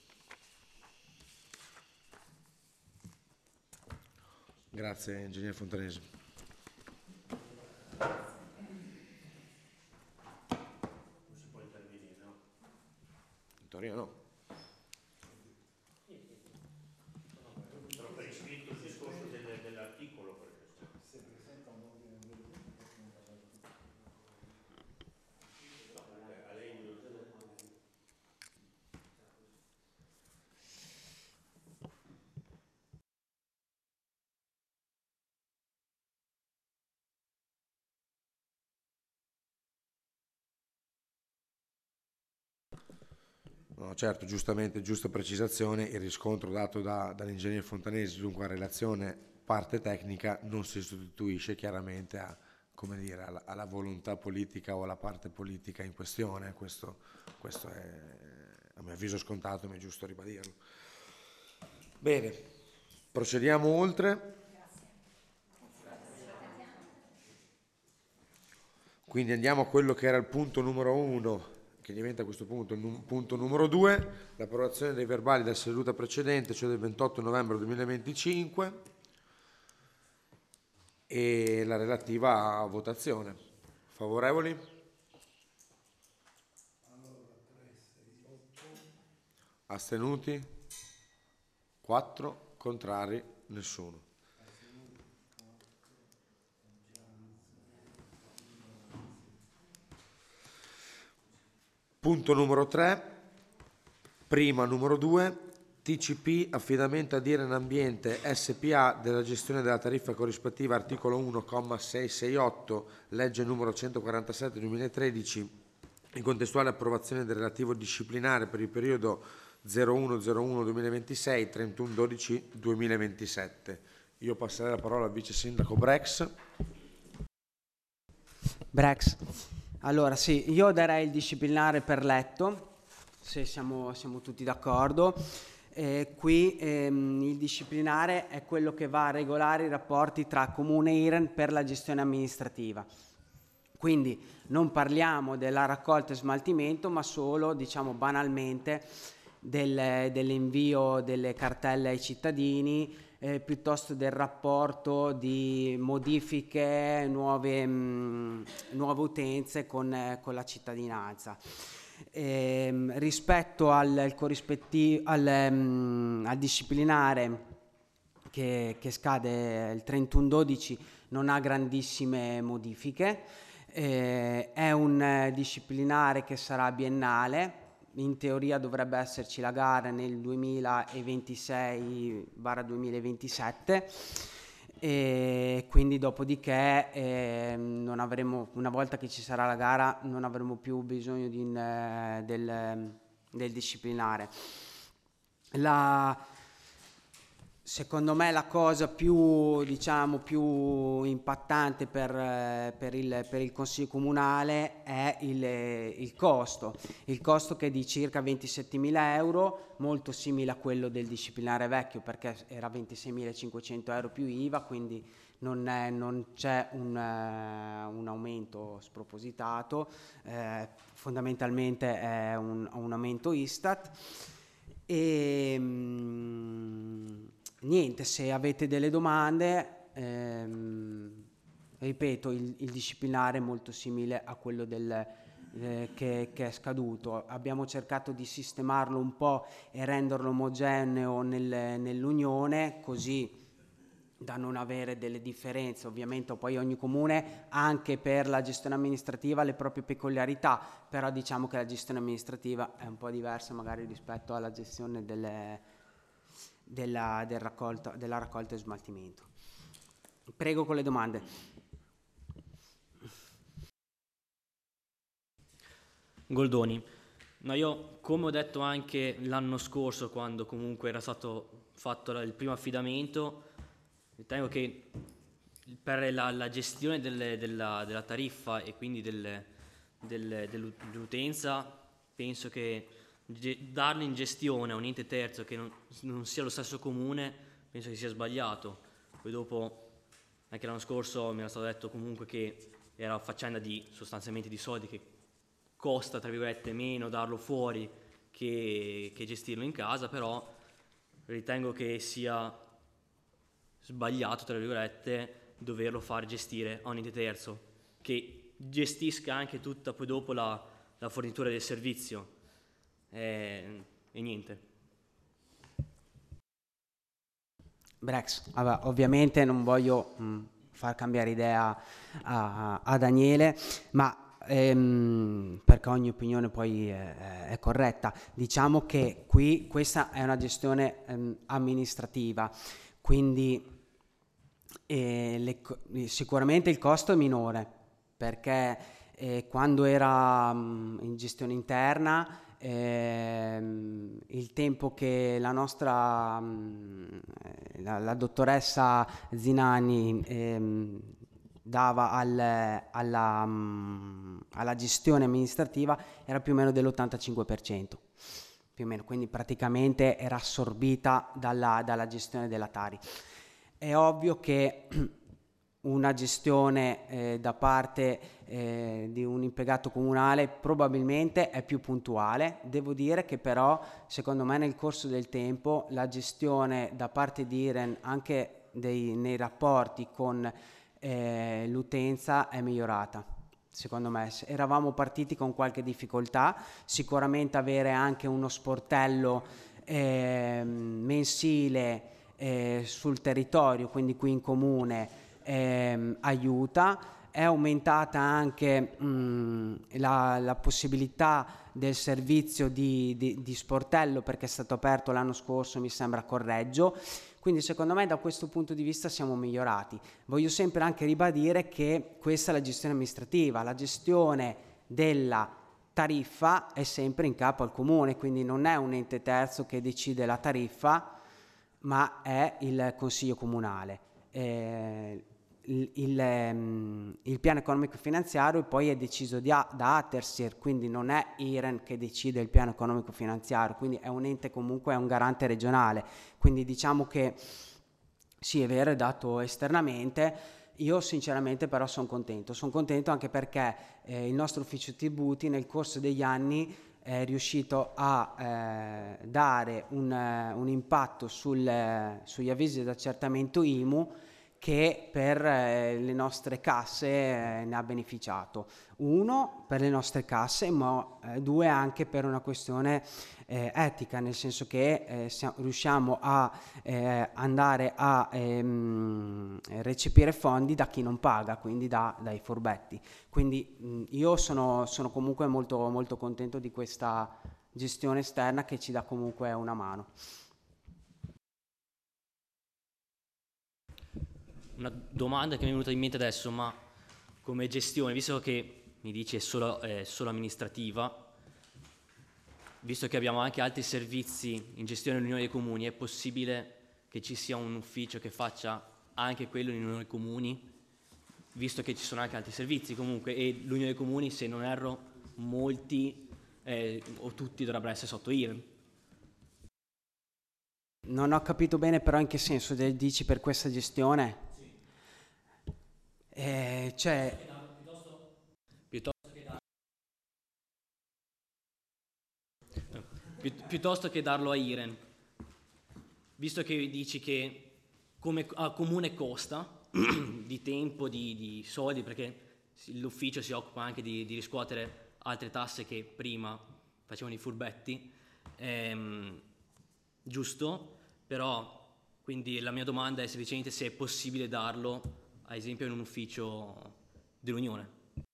Grazie, ingegnere Fontanesi. Non si può intervenire, no? In teoria no. Però per iscritto il discorso dell'articolo, perché a lei No, certo, giustamente, giusta precisazione, il riscontro dato dall'ingegnere Fontanesi, dunque a relazione parte tecnica, non si sostituisce chiaramente come dire, alla volontà politica o alla parte politica in questione. Questo è a mio avviso scontato, ma è giusto ribadirlo. Bene, procediamo oltre. Quindi andiamo a quello che era il punto numero 1, che diventa a questo punto il punto numero 2, l'approvazione dei verbali della seduta precedente, cioè del 28 novembre 2025, e la relativa votazione. Favorevoli? Astenuti? 4, contrari? Nessuno. Punto numero 3, prima numero 2, TCP, affidamento ad Iren Ambiente SPA della gestione della tariffa corrispettiva, articolo 1, comma 668, legge numero 147 2013, in contestuale approvazione del relativo disciplinare per il periodo 01/01/2026, 31/12/2027. Io passerei la parola al vice sindaco Brex. Allora sì, io darei il disciplinare per letto, se siamo tutti d'accordo. Qui il disciplinare è quello che va a regolare i rapporti tra Comune e Iren per la gestione amministrativa. Quindi non parliamo della raccolta e smaltimento, ma solo, diciamo banalmente, dell'invio delle cartelle ai cittadini, piuttosto del rapporto di modifiche, nuove utenze con la cittadinanza. Rispetto al disciplinare che scade il 31/12 non ha grandissime modifiche. È un disciplinare che sarà biennale, in teoria dovrebbe esserci la gara nel 2026-2027 e quindi dopodiché non avremo, una volta che ci sarà la gara, non avremo più bisogno del disciplinare. Secondo me la cosa più, diciamo, più impattante per il Consiglio Comunale è il costo che è di circa 27.000 euro, molto simile a quello del disciplinare vecchio perché era 26.500 euro più IVA, quindi non c'è un aumento spropositato, fondamentalmente è un aumento Istat. E niente, se avete delle domande, ripeto, il disciplinare è molto simile a quello che è scaduto. Abbiamo cercato di sistemarlo un po' e renderlo omogeneo nell'Unione, così da non avere delle differenze. Ovviamente poi ogni comune anche per la gestione amministrativa ha le proprie peculiarità, però diciamo che la gestione amministrativa è un po' diversa magari rispetto alla gestione della raccolta e smaltimento. Prego con le domande. Goldoni. No, io come ho detto anche l'anno scorso quando comunque era stato fatto il primo affidamento, ritengo che per la gestione della tariffa e quindi dell'utenza, penso che darlo in gestione a un ente terzo che non sia lo stesso comune, penso che sia sbagliato. Poi dopo, anche l'anno scorso mi era stato detto comunque che era faccenda sostanzialmente di soldi, che costa tra virgolette meno darlo fuori che gestirlo in casa, però ritengo che sia sbagliato tra virgolette doverlo far gestire a un ente terzo che gestisca anche tutta poi dopo la fornitura del servizio e niente. Brex, vabbè, ovviamente non voglio far cambiare idea a Daniele, ma perché ogni opinione poi è corretta. Diciamo che qui questa è una gestione amministrativa, quindi sicuramente il costo è minore perché quando era in gestione interna il tempo che la nostra la dottoressa Zinani dava alla gestione amministrativa era più o meno dell'85%, più o meno, quindi praticamente era assorbita dalla gestione della Tari. È ovvio che una gestione da parte di un impiegato comunale probabilmente è più puntuale. Devo dire che però secondo me nel corso del tempo la gestione da parte di IREN anche nei rapporti con l'utenza è migliorata. Secondo me eravamo partiti con qualche difficoltà, sicuramente avere anche uno sportello mensile sul territorio, quindi qui in comune, aiuta. È aumentata anche la possibilità del servizio di sportello perché è stato aperto l'anno scorso, mi sembra, a Correggio, quindi secondo me da questo punto di vista siamo migliorati. Voglio sempre anche ribadire che questa è la gestione amministrativa, la gestione della tariffa è sempre in capo al comune, quindi non è un ente terzo che decide la tariffa, ma è il Consiglio Comunale. Il piano economico finanziario poi è deciso da Atersir, quindi non è IREN che decide il piano economico finanziario, quindi è un ente, comunque è un garante regionale, quindi diciamo che sì, è vero, è dato esternamente. Io sinceramente però sono contento anche perché il nostro ufficio tributi nel corso degli anni è riuscito a dare un impatto sugli avvisi di accertamento IMU che per le nostre casse ne ha beneficiato. Uno, per le nostre casse, ma due, anche per una questione etica, nel senso che riusciamo a andare a recepire fondi da chi non paga, quindi dai furbetti. Quindi io sono comunque molto, molto contento di questa gestione esterna che ci dà comunque una mano. Una domanda che mi è venuta in mente adesso, ma come gestione, visto che mi dici è solo amministrativa, visto che abbiamo anche altri servizi in gestione dell'Unione dei Comuni, è possibile che ci sia un ufficio che faccia anche quello in Unione dei Comuni, visto che ci sono anche altri servizi comunque, e l'Unione dei Comuni, se non erro, molti o tutti dovrebbero essere sotto IREN. Non ho capito bene però in che senso dici per questa gestione. Cioè, piuttosto che darlo a IREN, visto che dici che come al comune costa di tempo, di soldi, perché l'ufficio si occupa anche di riscuotere altre tasse che prima facevano i furbetti, giusto? Però, quindi la mia domanda è semplicemente se è possibile darlo, ad esempio, in un ufficio dell'Unione.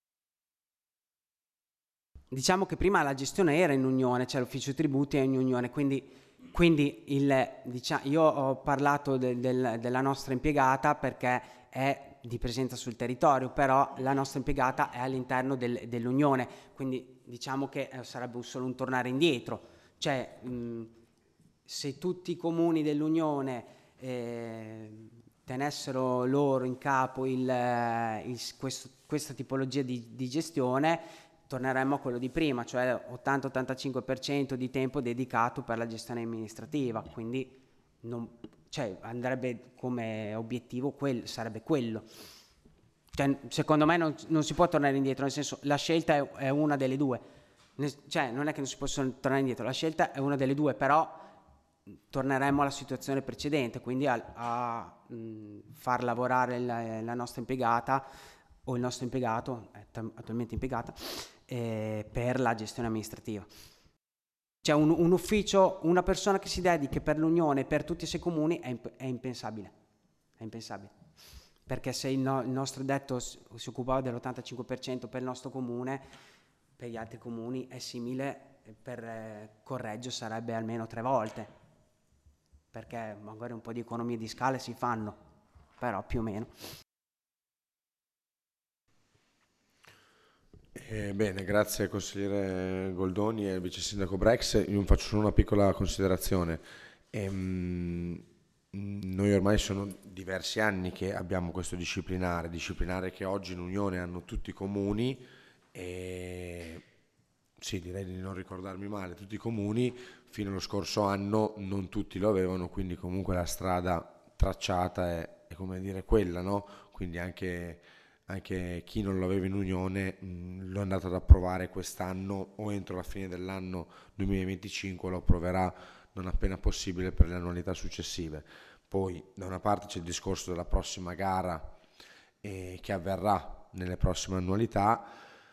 diciamo che prima la gestione era in unione, cioè l'ufficio tributi è in unione, quindi io ho parlato della nostra impiegata perché è di presenza sul territorio, però la nostra impiegata è all'interno dell'unione, quindi diciamo che sarebbe solo un tornare indietro, cioè se tutti i comuni dell'unione tenessero loro in capo questa tipologia di gestione, torneremmo a quello di prima, cioè 80-85% di tempo dedicato per la gestione amministrativa, quindi andrebbe come obiettivo sarebbe quello. Cioè, secondo me non si può tornare indietro, nel senso la scelta è una delle due, cioè non è che non si possa tornare indietro, la scelta è una delle due, però torneremmo alla situazione precedente, quindi a far lavorare la nostra impiegata o il nostro impiegato, attualmente impiegata, per la gestione amministrativa. C'è un ufficio, una persona che si dedichi per l'Unione, per tutti i suoi comuni, è impensabile. È impensabile. Perché se il nostro detto si occupava dell'85% per il nostro comune, per gli altri comuni è simile, per Correggio sarebbe almeno 3 volte. Perché magari un po' di economie di scale si fanno, però più o meno. Bene, grazie al consigliere Goldoni e al vice sindaco Brex. Io faccio solo una piccola considerazione. Noi ormai sono diversi anni che abbiamo questo disciplinare che oggi in Unione hanno tutti i comuni, e sì, direi di non ricordarmi male, tutti i comuni fino allo scorso anno non tutti lo avevano, quindi comunque la strada tracciata è come dire quella, no? Quindi anche chi non lo aveva in Unione lo è andato ad approvare quest'anno o entro la fine dell'anno 2025 lo approverà non appena possibile per le annualità successive. Poi da una parte c'è il discorso della prossima gara che avverrà nelle prossime annualità.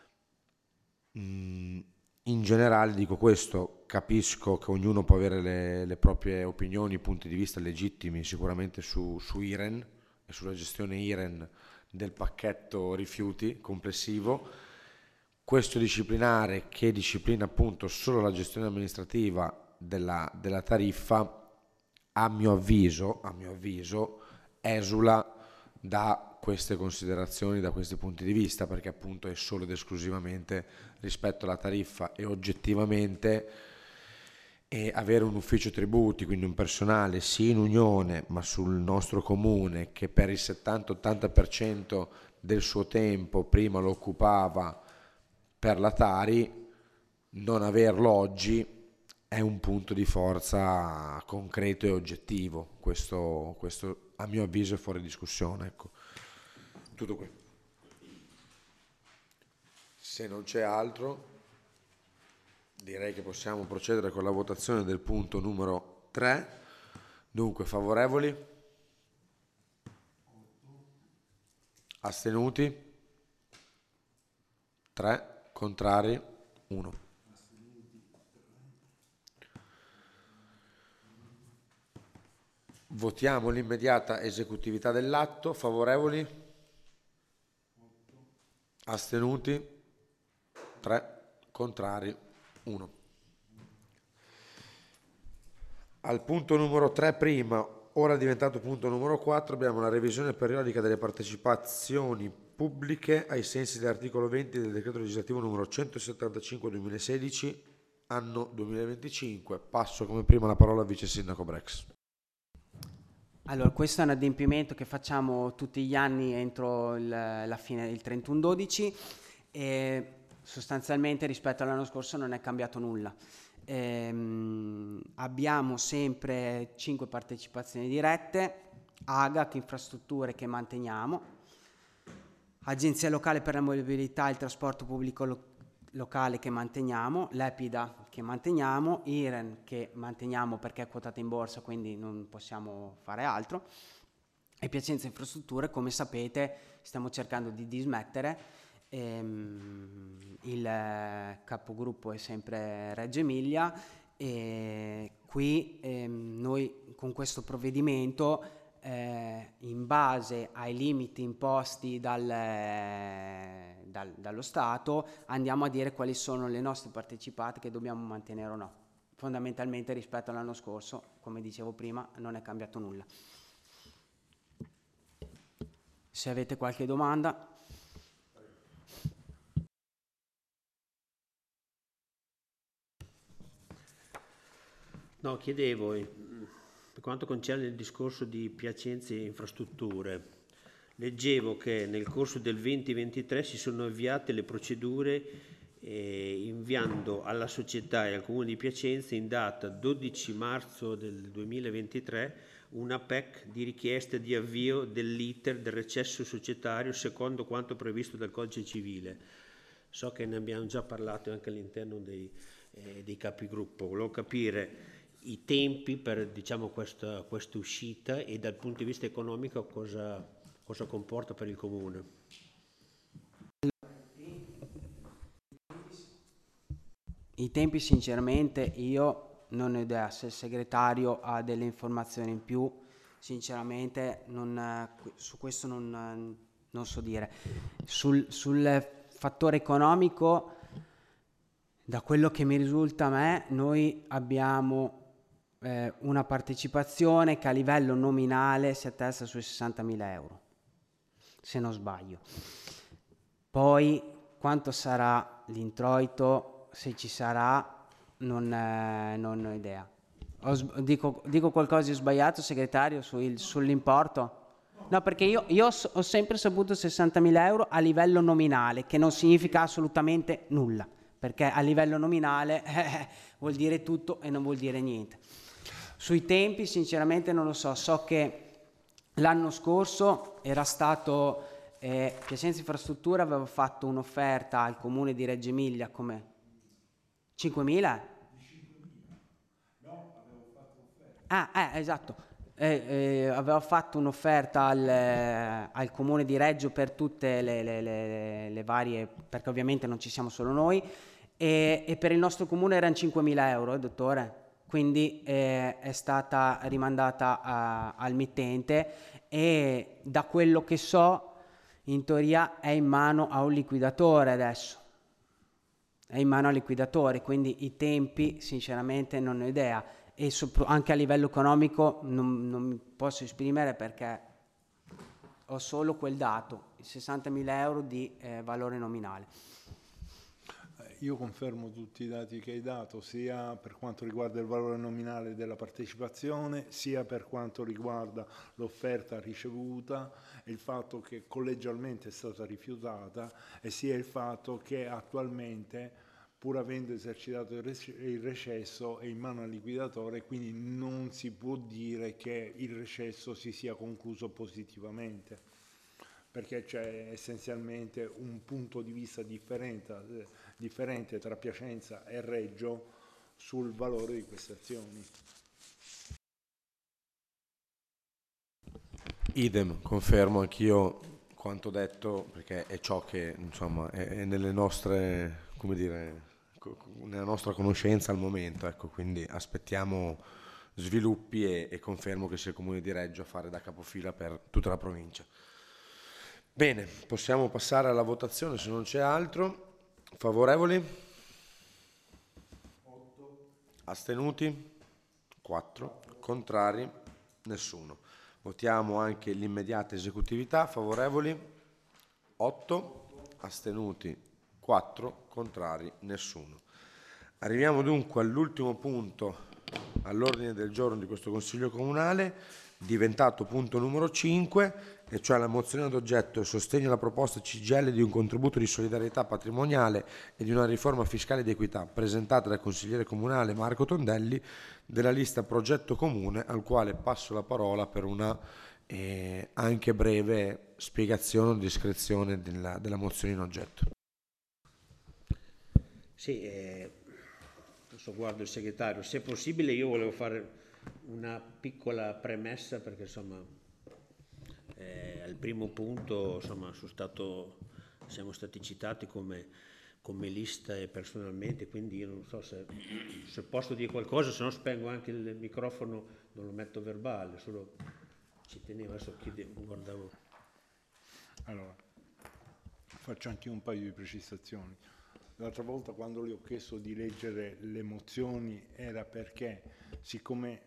In generale dico questo, capisco che ognuno può avere le proprie opinioni, punti di vista legittimi sicuramente su IREN e sulla gestione IREN del pacchetto rifiuti complessivo. Questo disciplinare che disciplina appunto solo la gestione amministrativa della tariffa, a mio avviso esula da queste considerazioni, da questi punti di vista, perché appunto è solo ed esclusivamente rispetto alla tariffa e oggettivamente avere un ufficio tributi, quindi un personale sì in Unione ma sul nostro comune che per il 70-80% del suo tempo prima lo occupava per la Tari, non averlo oggi è un punto di forza concreto e oggettivo. Questo a mio avviso è fuori discussione, ecco. Tutto qui. Se non c'è altro, direi che possiamo procedere con la votazione del punto numero 3. Dunque, favorevoli? Astenuti? 3. Contrari? 1. Votiamo l'immediata esecutività dell'atto. Favorevoli? Astenuti? 3. Contrari? 1. Al punto numero 3 prima, ora diventato punto numero 4, abbiamo la revisione periodica delle partecipazioni pubbliche ai sensi dell'articolo 20 del decreto legislativo numero 175/2016, anno 2025. Passo come prima la parola al vice sindaco Brex. Allora, questo è un adempimento che facciamo tutti gli anni entro la fine del 31/12 e sostanzialmente rispetto all'anno scorso non è cambiato nulla. Abbiamo sempre 5 partecipazioni dirette, AGAC, infrastrutture che manteniamo, Agenzia Locale per la Mobilità e il Trasporto Pubblico Locale che manteniamo, l'EPIDA che manteniamo, IREN che manteniamo perché è quotata in borsa quindi non possiamo fare altro, e Piacenza Infrastrutture, come sapete, stiamo cercando di dismettere. Il capogruppo è sempre Reggio Emilia e qui noi con questo provvedimento in base ai limiti imposti dallo Stato andiamo a dire quali sono le nostre partecipate che dobbiamo mantenere o no. Fondamentalmente rispetto all'anno scorso, come dicevo prima, non è cambiato nulla. Se avete qualche domanda. No, chiedevo, per quanto concerne il discorso di Piacenza Infrastrutture, leggevo che nel corso del 2023 si sono avviate le procedure inviando alla società e al Comune di Piacenza in data 12 marzo del 2023 una PEC di richiesta di avvio dell'iter del recesso societario secondo quanto previsto dal Codice Civile. So che ne abbiamo già parlato anche all'interno dei capigruppo. Volevo capire i tempi per, diciamo, questa uscita e dal punto di vista economico cosa comporta per il Comune. I tempi sinceramente io non ho idea, se il segretario ha delle informazioni in più sinceramente su questo non so dire. Sul fattore economico, da quello che mi risulta a me, noi abbiamo una partecipazione che a livello nominale si attesta sui 60.000 euro, se non sbaglio. Poi quanto sarà l'introito, se ci sarà, non ho idea. Dico qualcosa di sbagliato, segretario, sull'importo? No, perché io ho sempre saputo 60.000 euro a livello nominale, che non significa assolutamente nulla, perché a livello nominale vuol dire tutto e non vuol dire niente. Sui tempi sinceramente non lo so, so che l'anno scorso era stato Piacenza Infrastrutture aveva fatto un'offerta al Comune di Reggio Emilia come 5.000? No, avevo fatto offerta. Esatto. Aveva fatto un'offerta al Comune di Reggio per tutte le varie, perché ovviamente non ci siamo solo noi, e per il nostro Comune erano 5.000 euro, dottore. Quindi è stata rimandata al mittente e da quello che so in teoria è in mano a un liquidatore adesso. È in mano al liquidatore, quindi i tempi sinceramente non ho idea e anche a livello economico non mi posso esprimere perché ho solo quel dato, i 60.000 euro di valore nominale. Io confermo tutti i dati che hai dato, sia per quanto riguarda il valore nominale della partecipazione, sia per quanto riguarda l'offerta ricevuta, e il fatto che collegialmente è stata rifiutata, e sia il fatto che attualmente, pur avendo esercitato il recesso, è in mano al liquidatore, quindi non si può dire che il recesso si sia concluso positivamente, perché c'è essenzialmente un punto di vista differente tra Piacenza e Reggio sul valore di queste azioni. Idem, confermo anch'io quanto detto, perché è ciò che insomma è nelle nostre, come dire, nella nostra conoscenza al momento, ecco, quindi aspettiamo sviluppi e confermo che sia il Comune di Reggio a fare da capofila per tutta la provincia. Bene, possiamo passare alla votazione se non c'è altro. Favorevoli? 8. Astenuti? 4. Contrari? Nessuno. Votiamo anche l'immediata esecutività. Favorevoli? 8. Astenuti? 4. Contrari? Nessuno. Arriviamo dunque all'ultimo punto all'ordine del giorno di questo Consiglio Comunale, diventato punto numero 5, e cioè la mozione ad oggetto sostegno alla proposta CGIL di un contributo di solidarietà patrimoniale e di una riforma fiscale di equità, presentata dal consigliere comunale Marco Tondelli della lista Progetto Comune, al quale passo la parola per una anche breve spiegazione o descrizione della mozione in oggetto. Sì, adesso guardo il segretario. Se è possibile io volevo fare una piccola premessa perché insomma al primo punto insomma siamo stati citati come lista e personalmente, quindi io non so se posso dire qualcosa, se no spengo anche il microfono, non lo metto verbale, solo ci tenevo, adesso guardavo. Allora, faccio anche un paio di precisazioni. L'altra volta quando le ho chiesto di leggere le mozioni era perché siccome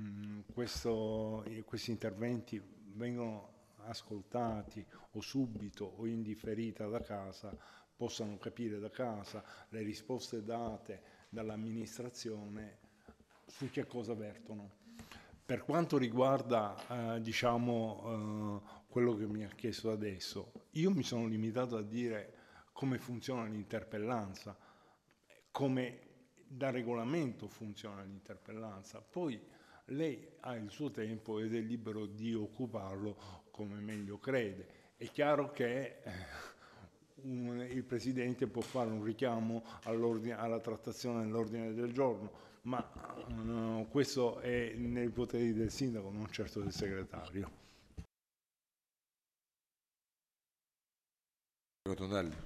questi interventi vengono ascoltati o subito o in differita da casa, possano capire da casa le risposte date dall'amministrazione su che cosa vertono. Per quanto riguarda quello che mi ha chiesto adesso, io mi sono limitato a dire come funziona l'interpellanza, come da regolamento funziona l'interpellanza, poi lei ha il suo tempo ed è libero di occuparlo come meglio crede. È chiaro che il Presidente può fare un richiamo alla trattazione dell'ordine del giorno, ma questo è nei poteri del Sindaco, non certo del Segretario. Tondelli.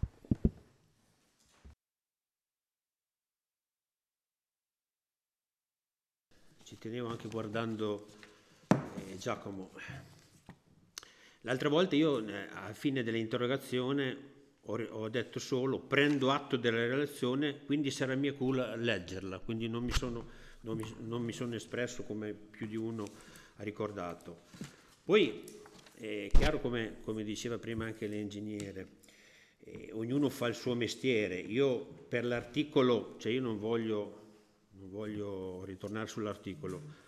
Ci tenevo anche guardando Giacomo. L'altra volta io alla fine dell'interrogazione ho detto solo prendo atto della relazione, quindi sarà mia cura leggerla, quindi non mi sono espresso come più di uno ha ricordato. Poi è chiaro come diceva prima anche l'ingegnere, ognuno fa il suo mestiere. Io per l'articolo, cioè io non voglio ritornare sull'articolo.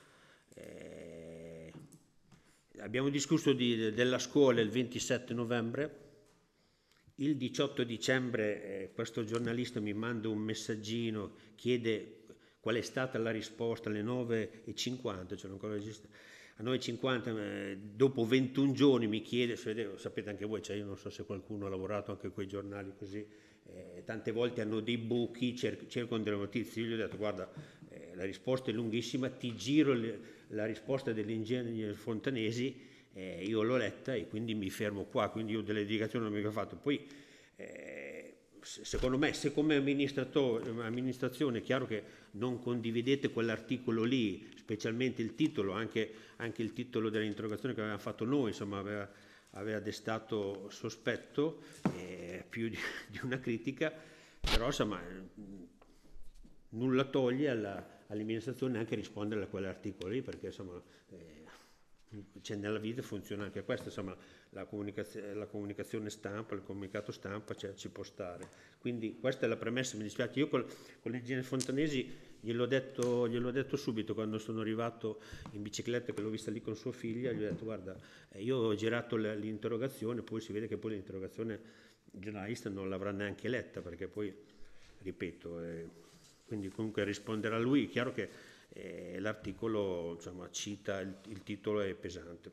Abbiamo discusso della scuola il 27 novembre, il 18 dicembre questo giornalista mi manda un messaggino, chiede qual è stata la risposta alle 9:50, cioè ancora esiste, a 9:50, dopo 21 giorni mi chiede, sapete anche voi, cioè io non so se qualcuno ha lavorato anche con i giornali così, tante volte hanno dei buchi, cercano delle notizie. Io gli ho detto guarda, la risposta è lunghissima, ti giro la risposta dell'ingegnere Fontanesi, io l'ho letta e quindi mi fermo qua, quindi io delle indicazioni non mi ho fatto. Poi secondo me, se come amministrazione è chiaro che non condividete quell'articolo lì, specialmente il titolo, anche il titolo dell'interrogazione che avevamo fatto noi, insomma aveva destato sospetto, più di una critica, però insomma nulla toglie all'amministrazione anche rispondere a quell'articolo lì, perché insomma cioè nella vita funziona anche questo, insomma la comunicazione stampa, il comunicato stampa ci può stare. Quindi questa è la premessa. Mi dispiace, io con l'ingegnere Fontanesi gliel'ho detto subito quando sono arrivato in bicicletta, che l'ho vista lì con sua figlia, gli ho detto guarda, io ho girato l'interrogazione, poi si vede che poi l'interrogazione il giornalista non l'avrà neanche letta, perché poi ripeto, quindi comunque risponderà lui. È chiaro che l'articolo insomma cita, il titolo è pesante.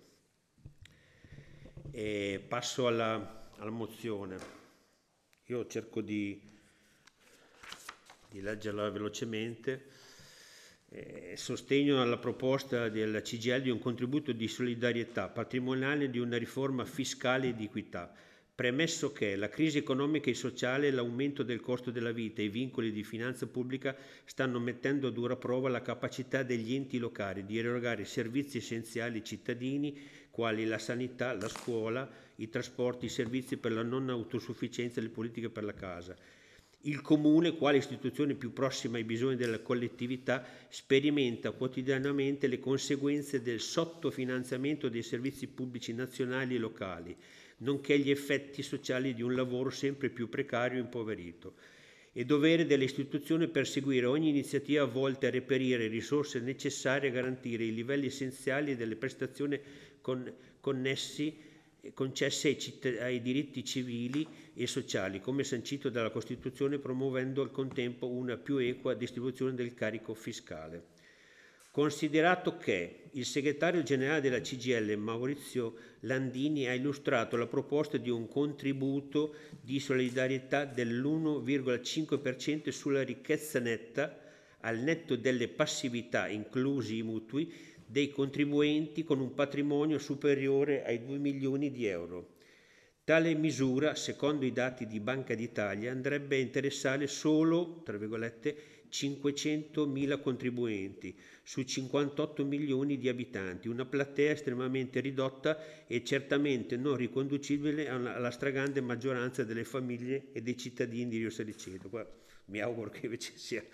E passo alla mozione. Io cerco di leggerla velocemente. sostegno alla proposta della CGIL di un contributo di solidarietà patrimoniale di una riforma fiscale di equità. Premesso che la crisi economica e sociale, l'aumento del costo della vita e i vincoli di finanza pubblica stanno mettendo a dura prova la capacità degli enti locali di erogare servizi essenziali ai cittadini, quali la sanità, la scuola, i trasporti, i servizi per la non autosufficienza e le politiche per la casa. Il Comune, quale istituzione più prossima ai bisogni della collettività, sperimenta quotidianamente le conseguenze del sottofinanziamento dei servizi pubblici nazionali e locali, nonché gli effetti sociali di un lavoro sempre più precario e impoverito. È dovere delle istituzioni perseguire ogni iniziativa volta a reperire risorse necessarie a garantire i livelli essenziali delle prestazioni concesse ai diritti civili e sociali, come sancito dalla Costituzione, promuovendo al contempo una più equa distribuzione del carico fiscale. Considerato che il segretario generale della CGIL, Maurizio Landini, ha illustrato la proposta di un contributo di solidarietà dell'1,5% sulla ricchezza netta, al netto delle passività, inclusi i mutui, dei contribuenti con un patrimonio superiore ai 2 milioni di euro. Tale misura, secondo i dati di Banca d'Italia, andrebbe a interessare solo, tra virgolette, 500.000 contribuenti su 58 milioni di abitanti, una platea estremamente ridotta e certamente non riconducibile alla stragrande maggioranza delle famiglie e dei cittadini di Rio Saliceto. Qua mi auguro che invece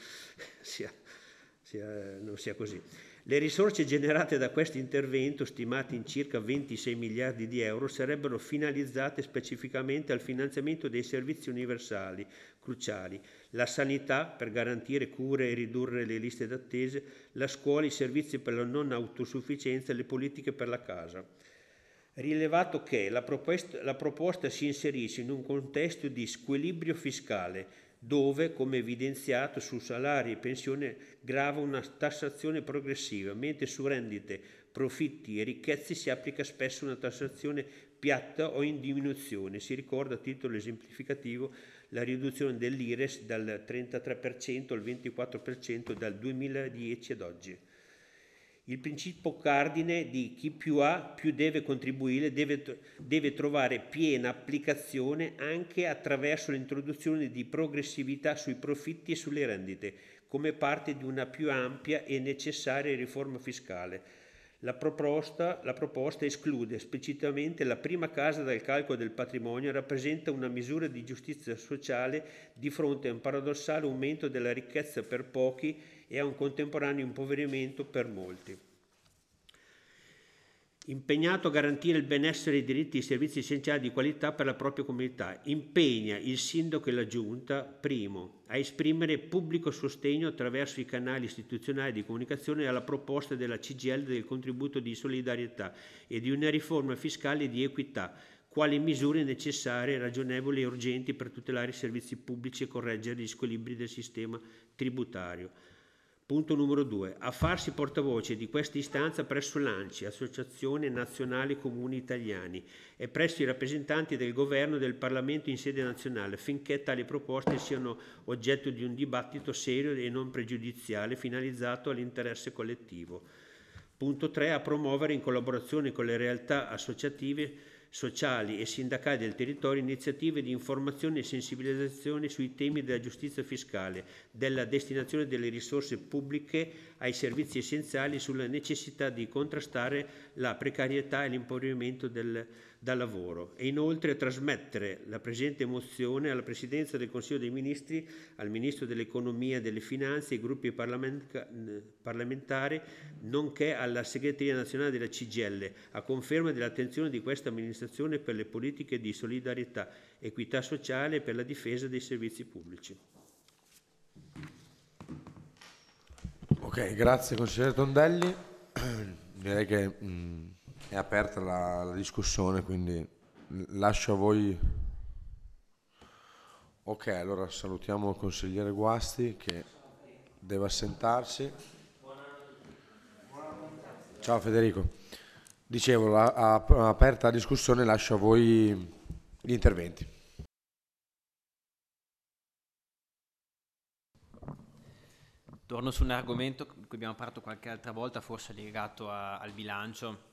non sia così. Le risorse generate da questo intervento, stimate in circa 26 miliardi di euro, sarebbero finalizzate specificamente al finanziamento dei servizi universali cruciali, la sanità per garantire cure e ridurre le liste d'attesa, la scuola, i servizi per la non autosufficienza e le politiche per la casa. Rilevato che la proposta si inserisce in un contesto di squilibrio fiscale, dove, come evidenziato, su salari e pensione grava una tassazione progressiva, mentre su rendite, profitti e ricchezze si applica spesso una tassazione piatta o in diminuzione. Si ricorda a titolo esemplificativo la riduzione dell'IRES dal 33% al 24% dal 2010 ad oggi. Il principio cardine di chi più ha più deve contribuire deve trovare piena applicazione anche attraverso l'introduzione di progressività sui profitti e sulle rendite, come parte di una più ampia e necessaria riforma fiscale. La proposta esclude esplicitamente la prima casa dal calcolo del patrimonio e rappresenta una misura di giustizia sociale di fronte a un paradossale aumento della ricchezza per pochi e a un contemporaneo impoverimento per molti. Impegnato a garantire il benessere, i diritti e i servizi essenziali di qualità per la propria comunità, impegna il sindaco e la giunta, primo, a esprimere pubblico sostegno attraverso i canali istituzionali di comunicazione alla proposta della CGIL del contributo di solidarietà e di una riforma fiscale di equità, quali misure necessarie, ragionevoli e urgenti per tutelare i servizi pubblici e correggere gli squilibri del sistema tributario. Punto numero 2. A farsi portavoce di questa istanza presso l'ANCI, Associazione Nazionale Comuni Italiani, e presso i rappresentanti del Governo e del Parlamento in sede nazionale, finché tali proposte siano oggetto di un dibattito serio e non pregiudiziale finalizzato all'interesse collettivo. Punto 3. A promuovere in collaborazione con le realtà associative, sociali e sindacali del territorio iniziative di informazione e sensibilizzazione sui temi della giustizia fiscale, della destinazione delle risorse pubbliche ai servizi essenziali, sulla necessità di contrastare la precarietà e l'impoverimento dal lavoro, e inoltre trasmettere la presente mozione alla Presidenza del Consiglio dei Ministri, al Ministro dell'Economia e delle Finanze, ai gruppi parlamentari, nonché alla Segreteria Nazionale della CGIL, a conferma dell'attenzione di questa amministrazione per le politiche di solidarietà, equità sociale e per la difesa dei servizi pubblici. Ok, grazie consigliere Tondelli. Direi che è aperta la discussione, quindi lascio a voi. Ok, allora salutiamo il consigliere Guasti che deve assentarsi. Ciao Federico. Dicevo, aperta la discussione, lascio a voi gli interventi. Torno su un argomento di cui abbiamo parlato qualche altra volta, forse legato al bilancio.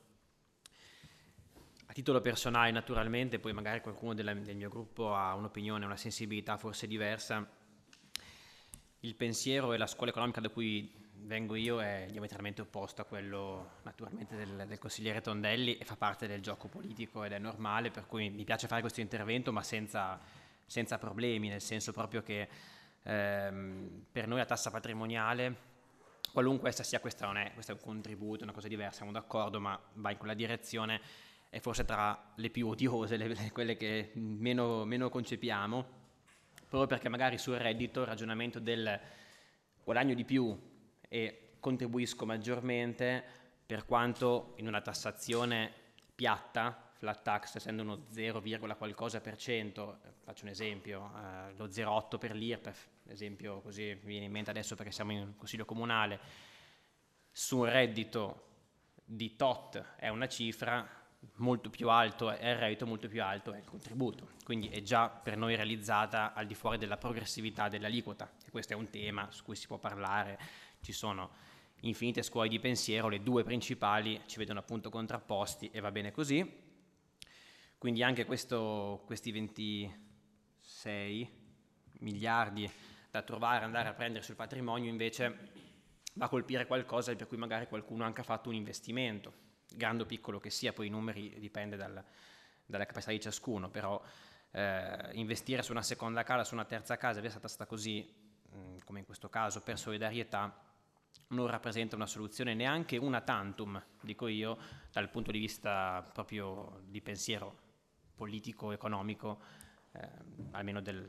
A titolo personale, naturalmente, poi magari qualcuno del mio gruppo ha un'opinione, una sensibilità forse diversa. Il pensiero e la scuola economica da cui vengo io è diametralmente opposto a quello naturalmente del consigliere Tondelli e fa parte del gioco politico ed è normale, per cui mi piace fare questo intervento ma senza problemi, nel senso proprio che per noi la tassa patrimoniale, qualunque essa sia, questo è un contributo, una cosa diversa, siamo d'accordo, ma va in quella direzione, è forse tra le più odiose, quelle che meno concepiamo, proprio perché magari sul reddito il ragionamento del guadagno di più e contribuisco maggiormente, per quanto in una tassazione piatta, flat tax essendo uno 0, qualcosa per cento, faccio un esempio, lo 0,8 per l'IRPEF, esempio così mi viene in mente adesso perché siamo in consiglio comunale, su un reddito di tot è una cifra, molto più alto è il reddito, molto più alto è il contributo, quindi è già per noi realizzata al di fuori della progressività dell'aliquota, e questo è un tema su cui si può parlare, ci sono infinite scuole di pensiero, le due principali ci vedono appunto contrapposti e va bene così. Quindi anche questi 26 miliardi da trovare, andare a prendere sul patrimonio, invece va a colpire qualcosa per cui magari qualcuno ha anche fatto un investimento, grande o piccolo che sia, poi i numeri dipende dalla capacità di ciascuno, però investire su una seconda casa, su una terza casa, ed è stata così, come in questo caso, per solidarietà, non rappresenta una soluzione neanche una tantum, dico io, dal punto di vista proprio di pensiero politico-economico, almeno della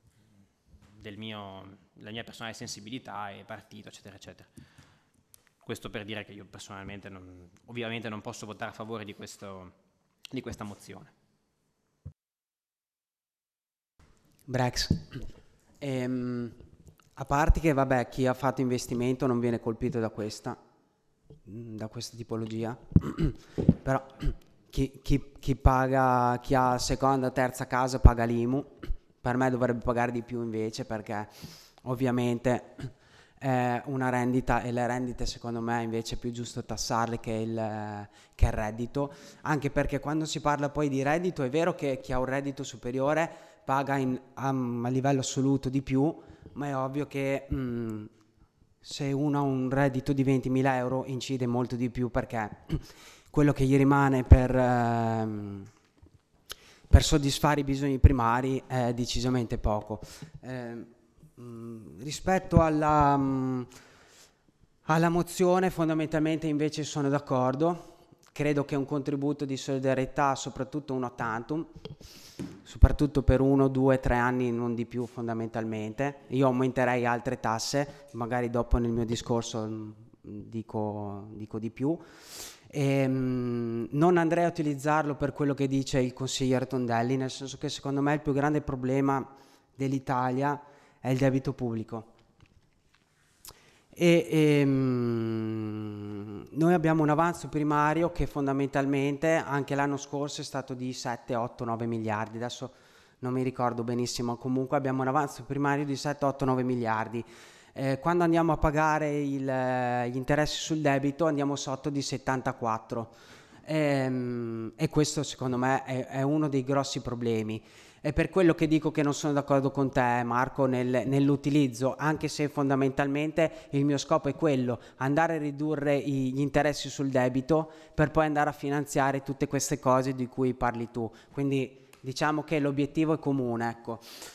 mia personale sensibilità e partito, eccetera, eccetera. Questo per dire che io personalmente ovviamente non posso votare a favore di questa mozione. Brex. A parte che vabbè, chi ha fatto investimento non viene colpito da questa tipologia, però chi paga, chi ha seconda, terza casa paga l'IMU, per me dovrebbe pagare di più invece, perché ovviamente è una rendita e le rendite secondo me invece è più giusto tassarle che il reddito, anche perché quando si parla poi di reddito è vero che chi ha un reddito superiore paga a livello assoluto di più, ma è ovvio che se uno ha un reddito di 20.000 euro incide molto di più, perché quello che gli rimane per soddisfare i bisogni primari è decisamente poco. Rispetto alla mozione, fondamentalmente invece sono d'accordo. Credo che un contributo di solidarietà, soprattutto uno tantum, soprattutto per 1, 2, 3 anni, non di più fondamentalmente. Io aumenterei altre tasse, magari dopo nel mio discorso dico di più. Non andrei a utilizzarlo per quello che dice il consigliere Tondelli, nel senso che secondo me il più grande problema dell'Italia è il debito pubblico. Noi abbiamo un avanzo primario che fondamentalmente anche l'anno scorso è stato di 7, 8, 9 miliardi, adesso non mi ricordo benissimo, comunque abbiamo un avanzo primario di 7, 8, 9 miliardi. Quando andiamo a pagare gli interessi sul debito andiamo sotto di 74 e questo secondo me è uno dei grossi problemi. È per quello che dico che non sono d'accordo con te, Marco, nell'utilizzo, anche se fondamentalmente il mio scopo è quello, andare a ridurre gli interessi sul debito per poi andare a finanziare tutte queste cose di cui parli tu. Quindi diciamo che l'obiettivo è comune, ecco.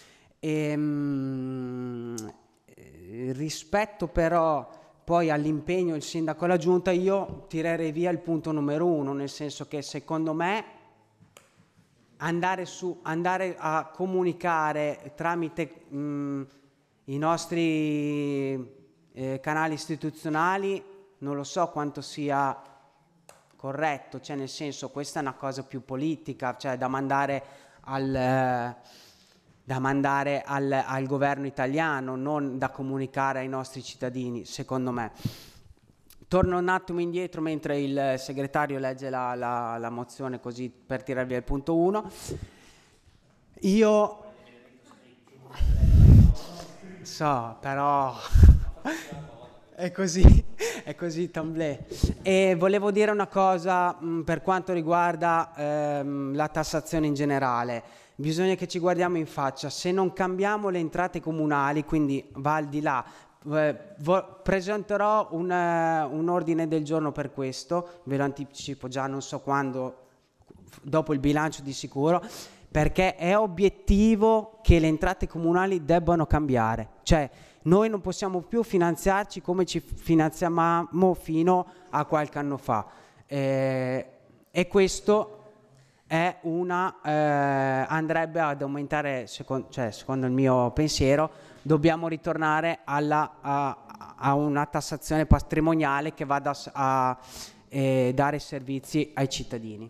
Rispetto però poi all'impegno il sindaco e la giunta, io tirerei via il punto numero 1, nel senso che secondo me andare a comunicare tramite i nostri canali istituzionali non lo so quanto sia corretto, cioè nel senso questa è una cosa più politica, cioè da mandare al governo italiano, non da comunicare ai nostri cittadini, secondo me. Torno un attimo indietro mentre il segretario legge la mozione, così per tirare via il punto 1. Io so, però È così Tamblè. E volevo dire una cosa per quanto riguarda la tassazione in generale. Bisogna che ci guardiamo in faccia. Se non cambiamo le entrate comunali, quindi va al di là, presenterò un ordine del giorno per questo, ve lo anticipo già, non so quando, dopo il bilancio di sicuro, perché è obiettivo che le entrate comunali debbano cambiare. Cioè, noi non possiamo più finanziarci come ci finanziavamo fino a qualche anno fa. E questo è andrebbe ad aumentare, secondo il mio pensiero, dobbiamo ritornare a una tassazione patrimoniale che vada a dare servizi ai cittadini.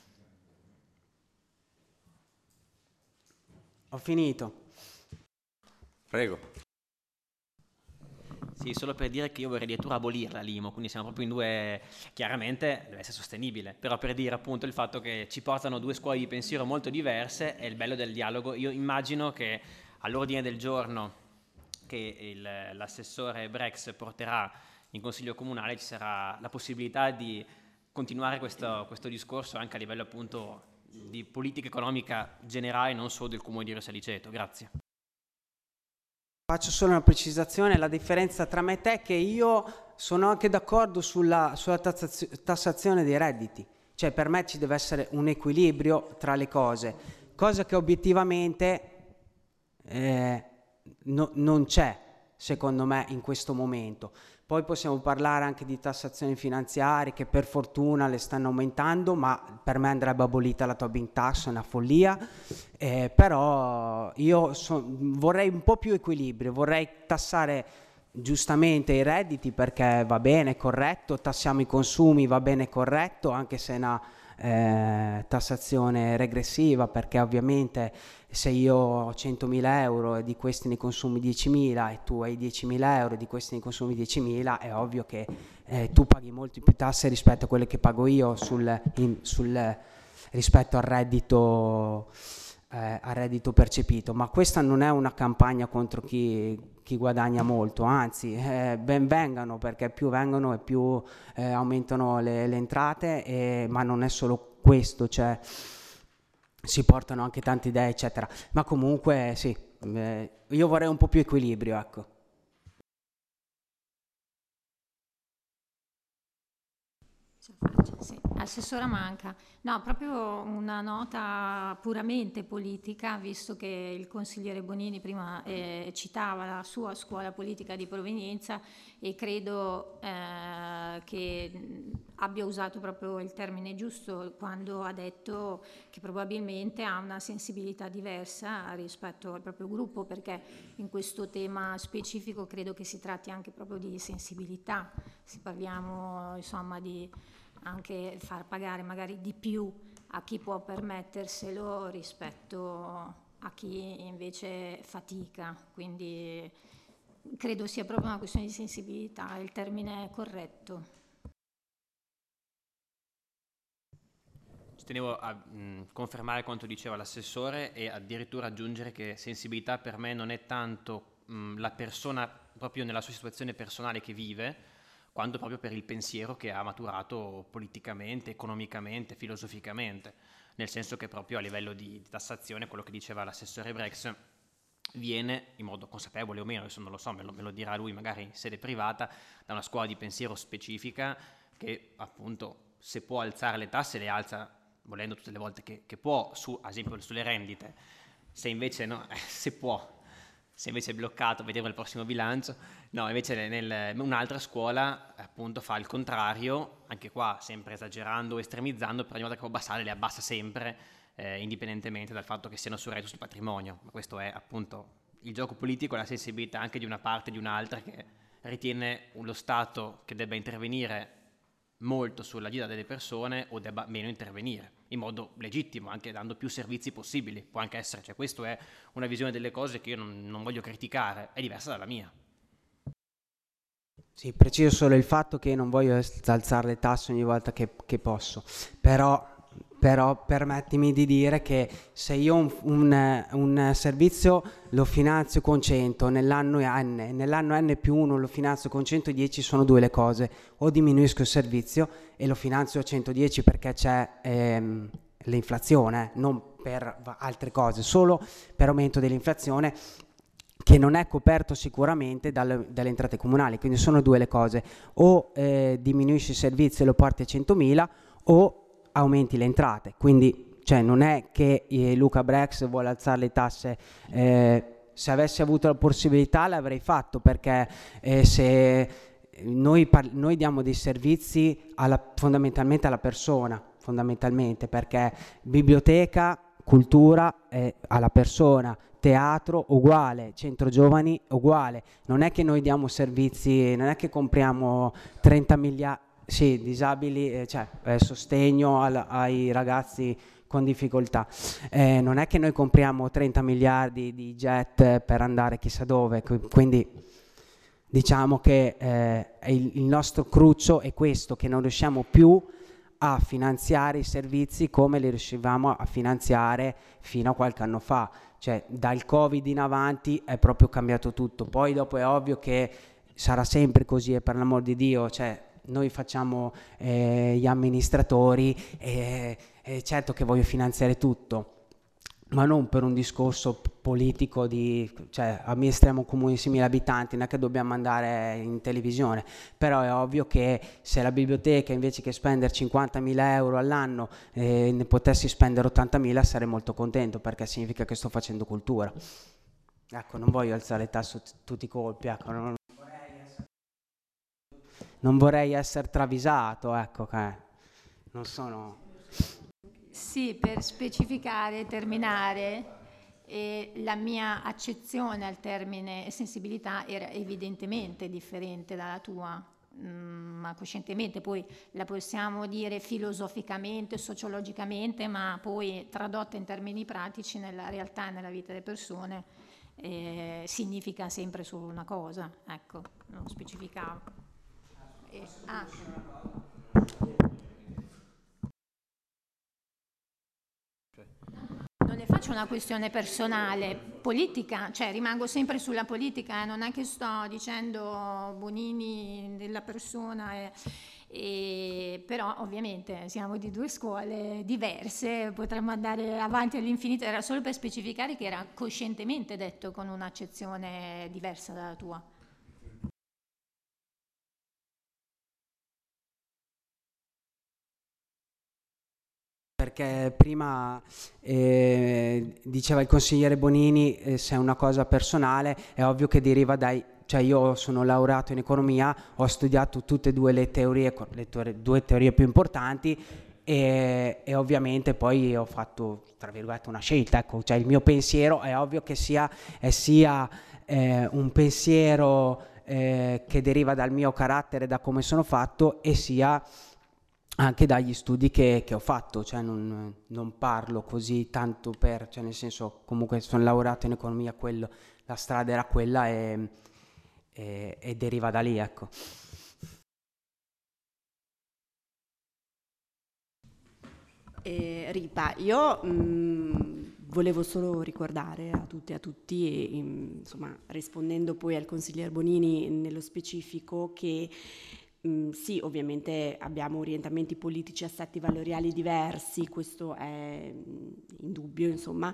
Ho finito. Prego. Sì, solo per dire che io vorrei addirittura abolirla l'IMU, quindi siamo proprio in due, chiaramente deve essere sostenibile, però per dire appunto il fatto che ci portano due scuole di pensiero molto diverse è il bello del dialogo. Io immagino che all'ordine del giorno che l'assessore Brex porterà in Consiglio Comunale ci sarà la possibilità di continuare questo discorso anche a livello appunto di politica economica generale, non solo del Comune di Rosaliceto. Grazie. Faccio solo una precisazione, la differenza tra me e te è che io sono anche d'accordo sulla tassazione dei redditi, cioè per me ci deve essere un equilibrio tra le cose, cosa che obiettivamente non c'è secondo me in questo momento. Poi possiamo parlare anche di tassazioni finanziarie che per fortuna le stanno aumentando, ma per me andrebbe abolita la Tobin Tax, è una follia, però io vorrei un po' più equilibrio, vorrei tassare giustamente i redditi perché va bene, è corretto, tassiamo i consumi, va bene, è corretto, anche se è una tassazione regressiva, perché ovviamente se io ho 100.000 euro e di questi ne consumi 10.000 e tu hai 10.000 euro e di questi ne consumi 10.000, è ovvio che tu paghi molto più tasse rispetto a quelle che pago io rispetto al reddito percepito. Ma questa non è una campagna contro chi guadagna molto, anzi ben vengano, perché più vengono e più aumentano le entrate, ma non è solo questo, cioè si portano anche tante idee eccetera, ma comunque sì, io vorrei un po' più equilibrio, ecco. Sì. Assessora Manca, no, proprio una nota puramente politica, visto che il consigliere Bonini prima citava la sua scuola politica di provenienza e credo che abbia usato proprio il termine giusto quando ha detto che probabilmente ha una sensibilità diversa rispetto al proprio gruppo, perché in questo tema specifico credo che si tratti anche proprio di sensibilità, se parliamo insomma di anche far pagare magari di più a chi può permetterselo rispetto a chi invece fatica, quindi credo sia proprio una questione di sensibilità, il termine è corretto. Ci tenevo a confermare quanto diceva l'assessore e addirittura aggiungere che sensibilità per me non è tanto la persona proprio nella sua situazione personale che vive, quanto proprio per il pensiero che ha maturato politicamente, economicamente, filosoficamente, nel senso che proprio a livello di tassazione, quello che diceva l'assessore Brex, viene in modo consapevole o meno, adesso non lo so, me lo dirà lui magari in sede privata, da una scuola di pensiero specifica che appunto se può alzare le tasse le alza volendo tutte le volte che può, ad esempio sulle rendite, se invece no, se invece è bloccato, vedremo il prossimo bilancio, no, invece un'altra scuola appunto fa il contrario, anche qua sempre esagerando o estremizzando, per ogni volta che può abbassare le abbassa sempre, indipendentemente dal fatto che siano sul reddito sul patrimonio, ma questo è appunto il gioco politico e la sensibilità anche di una parte e di un'altra che ritiene lo Stato che debba intervenire molto sulla vita delle persone o debba meno intervenire, in modo legittimo, anche dando più servizi possibili, può anche essere, cioè questo è una visione delle cose che io non voglio criticare, è diversa dalla mia. Sì, preciso solo il fatto che non voglio alzare le tasse ogni volta che posso, però però permettimi di dire che se io un servizio lo finanzio con 100 nell'anno n più 1 lo finanzio con 110, sono due le cose: o diminuisco il servizio e lo finanzio a 110 perché c'è l'inflazione, non per altre cose, solo per aumento dell'inflazione, che non è coperto sicuramente dalle entrate comunali. Quindi sono due le cose: o diminuisci il servizio e lo porti a 100.000 o aumenti le entrate. Quindi non è che Luca Brex vuole alzare le tasse. Se avessi avuto la possibilità l'avrei fatto, perché se noi diamo dei servizi fondamentalmente alla persona, fondamentalmente, perché biblioteca, cultura alla persona, teatro uguale, centro giovani uguale. Non è che noi diamo servizi, non è che compriamo 30 miliardi, sì, disabili, sostegno ai ragazzi con difficoltà. Non è che noi compriamo 30 miliardi di jet per andare chissà dove, quindi diciamo che il nostro cruccio è questo, che non riusciamo più a finanziare i servizi come li riuscivamo a finanziare fino a qualche anno fa. Cioè, dal Covid in avanti è proprio cambiato tutto. Poi dopo è ovvio che sarà sempre così, e per l'amor di Dio, noi facciamo gli amministratori e certo che voglio finanziare tutto, ma non per un discorso politico amministriamo un comune di 6.000 abitanti, non è che dobbiamo andare in televisione. Però è ovvio che se la biblioteca, invece che spendere 50.000 euro all'anno, ne potessi spendere 80.000, sarei molto contento, perché significa che sto facendo cultura. Ecco, non voglio alzare le tasse tutti i colpi, ecco, non vorrei essere travisato, ecco, che non sono... Sì, per specificare e terminare, la mia accezione al termine sensibilità era evidentemente differente dalla tua, ma coscientemente. Poi la possiamo dire filosoficamente, sociologicamente, ma poi tradotta in termini pratici nella realtà e nella vita delle persone significa sempre solo una cosa, ecco, non specificavo. Non ne faccio una questione personale, politica, rimango sempre sulla politica, non è che sto dicendo Bonini della persona, però ovviamente siamo di due scuole diverse, potremmo andare avanti all'infinito. Era solo per specificare che era coscientemente detto con un'accezione diversa dalla tua. Perché prima diceva il consigliere Bonini, se è una cosa personale è ovvio che deriva io sono laureato in economia, ho studiato tutte e due le due teorie più importanti e ovviamente poi ho fatto, tra virgolette, una scelta, ecco. Il mio pensiero è ovvio che sia un pensiero che deriva dal mio carattere, da come sono fatto, e sia anche dagli studi che ho fatto. Non parlo così tanto nel senso, comunque sono laureato in economia, la strada era quella e deriva da lì, ecco. Ripa, io volevo solo ricordare a tutte e a tutti, e insomma rispondendo poi al consigliere Bonini nello specifico, che sì, ovviamente abbiamo orientamenti politici, assetti valoriali diversi, questo è indubbio, insomma,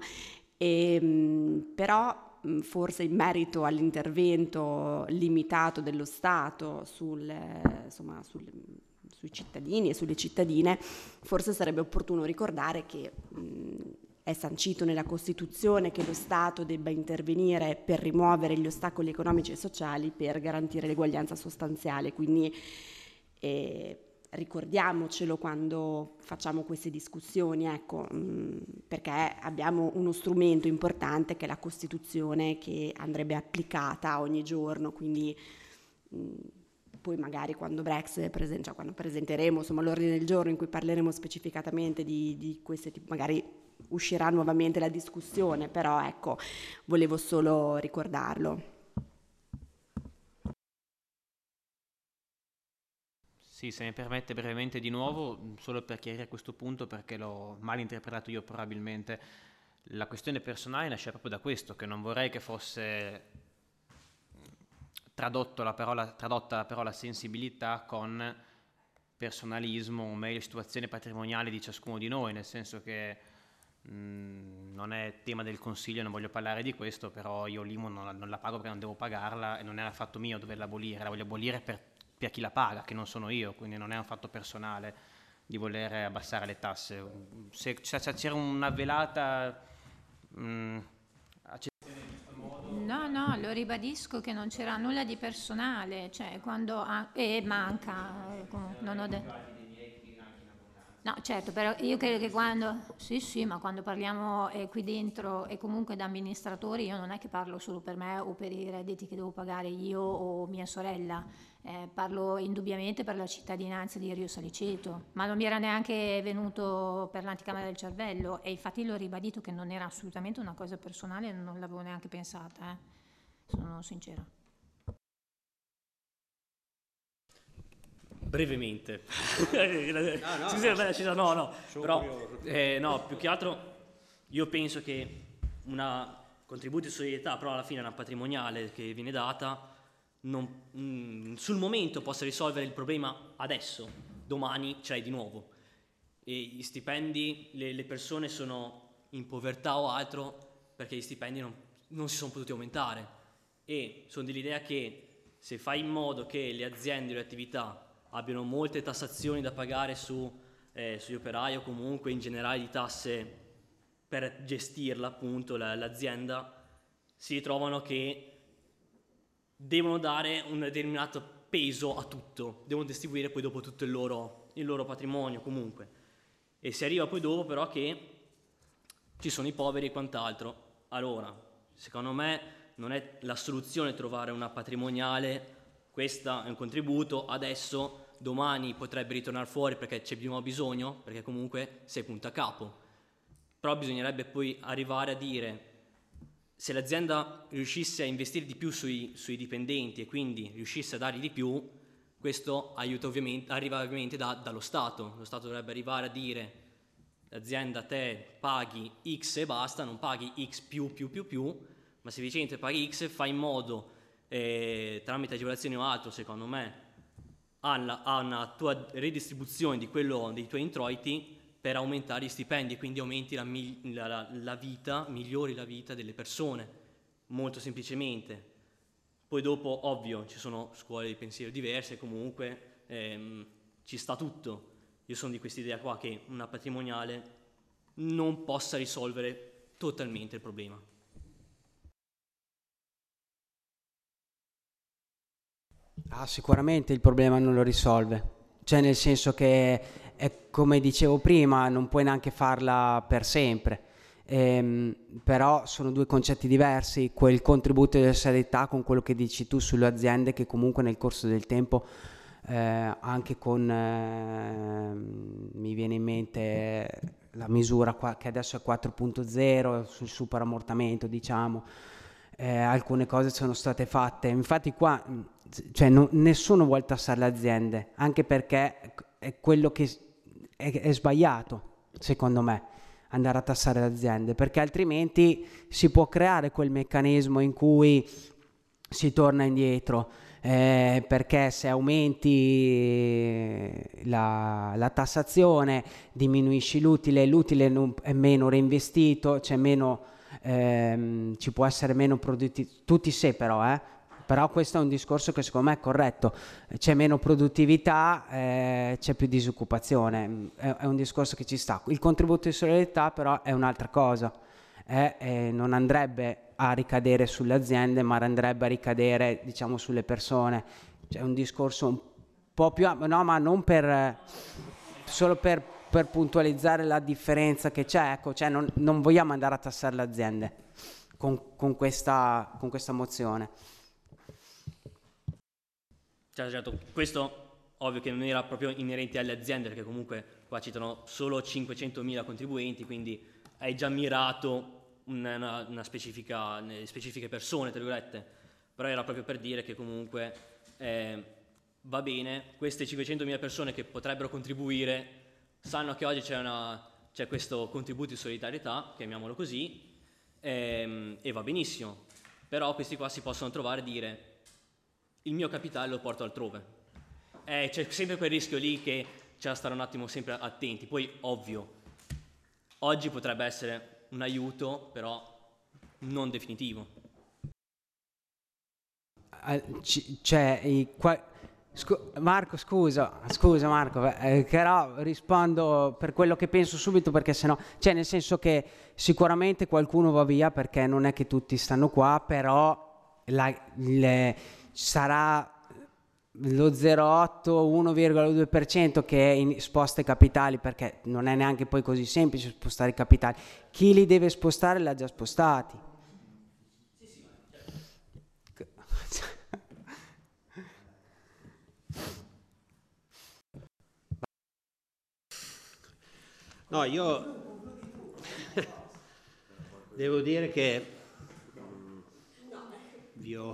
però forse in merito all'intervento limitato dello Stato sui cittadini e sulle cittadine, forse sarebbe opportuno ricordare che è sancito nella Costituzione che lo Stato debba intervenire per rimuovere gli ostacoli economici e sociali per garantire l'eguaglianza sostanziale, quindi ricordiamocelo quando facciamo queste discussioni, ecco, perché abbiamo uno strumento importante che è la Costituzione, che andrebbe applicata ogni giorno, quindi poi magari quando quando presenteremo, insomma, l'ordine del giorno in cui parleremo specificatamente di queste magari uscirà nuovamente la discussione, però ecco, volevo solo ricordarlo. Sì, se mi permette brevemente di nuovo, solo per chiarire questo punto, perché l'ho mal interpretato io probabilmente. La questione personale nasce proprio da questo, che non vorrei che fosse tradotta la parola sensibilità con personalismo, o meglio situazione patrimoniale di ciascuno di noi, nel senso che non è tema del consiglio, non voglio parlare di questo, però io l'IMU non la pago perché non devo pagarla e non è affatto mio doverla abolire, la voglio abolire per chi la paga, che non sono io, quindi non è un fatto personale di voler abbassare le tasse. Se c'era una velata No, lo ribadisco che non c'era nulla di personale, cioè quando manca, non ho detto. No, certo, però io credo che sì, ma quando parliamo qui dentro e comunque da amministratori, io non è che parlo solo per me o per i redditi che devo pagare io o mia sorella, parlo indubbiamente per la cittadinanza di Rio Saliceto, ma non mi era neanche venuto per l'anticamera del cervello e infatti l'ho ribadito che non era assolutamente una cosa personale, non l'avevo neanche pensata, sono sincera. Brevemente. Però più che altro io penso che una contributo di solidarietà, però alla fine è una patrimoniale che viene data, sul momento possa risolvere il problema adesso, domani ce l'hai di nuovo. E gli stipendi, le persone sono in povertà o altro perché gli stipendi non si sono potuti aumentare, e sono dell'idea che se fai in modo che le aziende o le attività abbiano molte tassazioni da pagare sugli operai o comunque in generale di tasse per gestirla, appunto, l'azienda, si ritrovano che devono dare un determinato peso a tutto, devono distribuire poi dopo tutto il loro patrimonio comunque. E si arriva poi dopo però che ci sono i poveri e quant'altro. Allora, secondo me non è la soluzione trovare una patrimoniale. Questo è un contributo, adesso, domani potrebbe ritornare fuori perché c'è di nuovo bisogno, perché comunque sei punto a capo. Però bisognerebbe poi arrivare a dire, se l'azienda riuscisse a investire di più sui dipendenti e quindi riuscisse a dargli di più, questo arriva ovviamente dallo Stato. Lo Stato dovrebbe arrivare a dire, l'azienda te paghi X e basta, non paghi X più, ma semplicemente paghi X e fai in modo, tramite agevolazioni o altro, secondo me, a una tua redistribuzione dei tuoi introiti per aumentare gli stipendi e quindi aumenti la vita, migliori la vita delle persone, molto semplicemente. Poi dopo, ovvio, ci sono scuole di pensiero diverse, comunque ci sta tutto. Io sono di questa idea qua che una patrimoniale non possa risolvere totalmente il problema. Sicuramente il problema non lo risolve, cioè nel senso che è come dicevo prima, non puoi neanche farla per sempre, però sono due concetti diversi, quel contributo di solidarietà con quello che dici tu sulle aziende che comunque nel corso del tempo anche con mi viene in mente la misura che adesso è 4.0 sul superammortamento, diciamo, alcune cose sono state fatte, infatti qua cioè, nessuno vuole tassare le aziende, anche perché è quello che è sbagliato, secondo me, andare a tassare le aziende, perché altrimenti si può creare quel meccanismo in cui si torna indietro, perché se aumenti la tassazione diminuisci l'utile è meno reinvestito, c'è meno, ci può essere meno produttività, tutti se però questo è un discorso che secondo me è corretto, c'è meno produttività, c'è più disoccupazione, è un discorso che ci sta. Il contributo di solidarietà però è un'altra cosa, non andrebbe a ricadere sulle aziende ma andrebbe a ricadere, diciamo, sulle persone. C'è un discorso un po' più no, ma non solo per puntualizzare la differenza che c'è, ecco, cioè non vogliamo andare a tassare le aziende con questa mozione. Certo, questo ovvio che non era proprio inerente alle aziende, perché comunque qua citano solo 500.000 contribuenti, quindi hai già mirato una specifiche persone, tra virgolette, però era proprio per dire che comunque va bene, queste 500.000 persone che potrebbero contribuire sanno che oggi c'è questo contributo di solidarietà, chiamiamolo così, e va benissimo, però questi qua si possono trovare e dire il mio capitale lo porto altrove. C'è sempre quel rischio lì che c'è da stare un attimo sempre attenti. Poi, ovvio, oggi potrebbe essere un aiuto, però non definitivo. Marco, scusa Marco, però rispondo per quello che penso subito, perché sennò, cioè nel senso che sicuramente qualcuno va via perché non è che tutti stanno qua, però sarà lo 0,8-1,2% che sposta i capitali, perché non è neanche poi così semplice spostare i capitali. Chi li deve spostare li ha già spostati. No, io devo dire che vi ho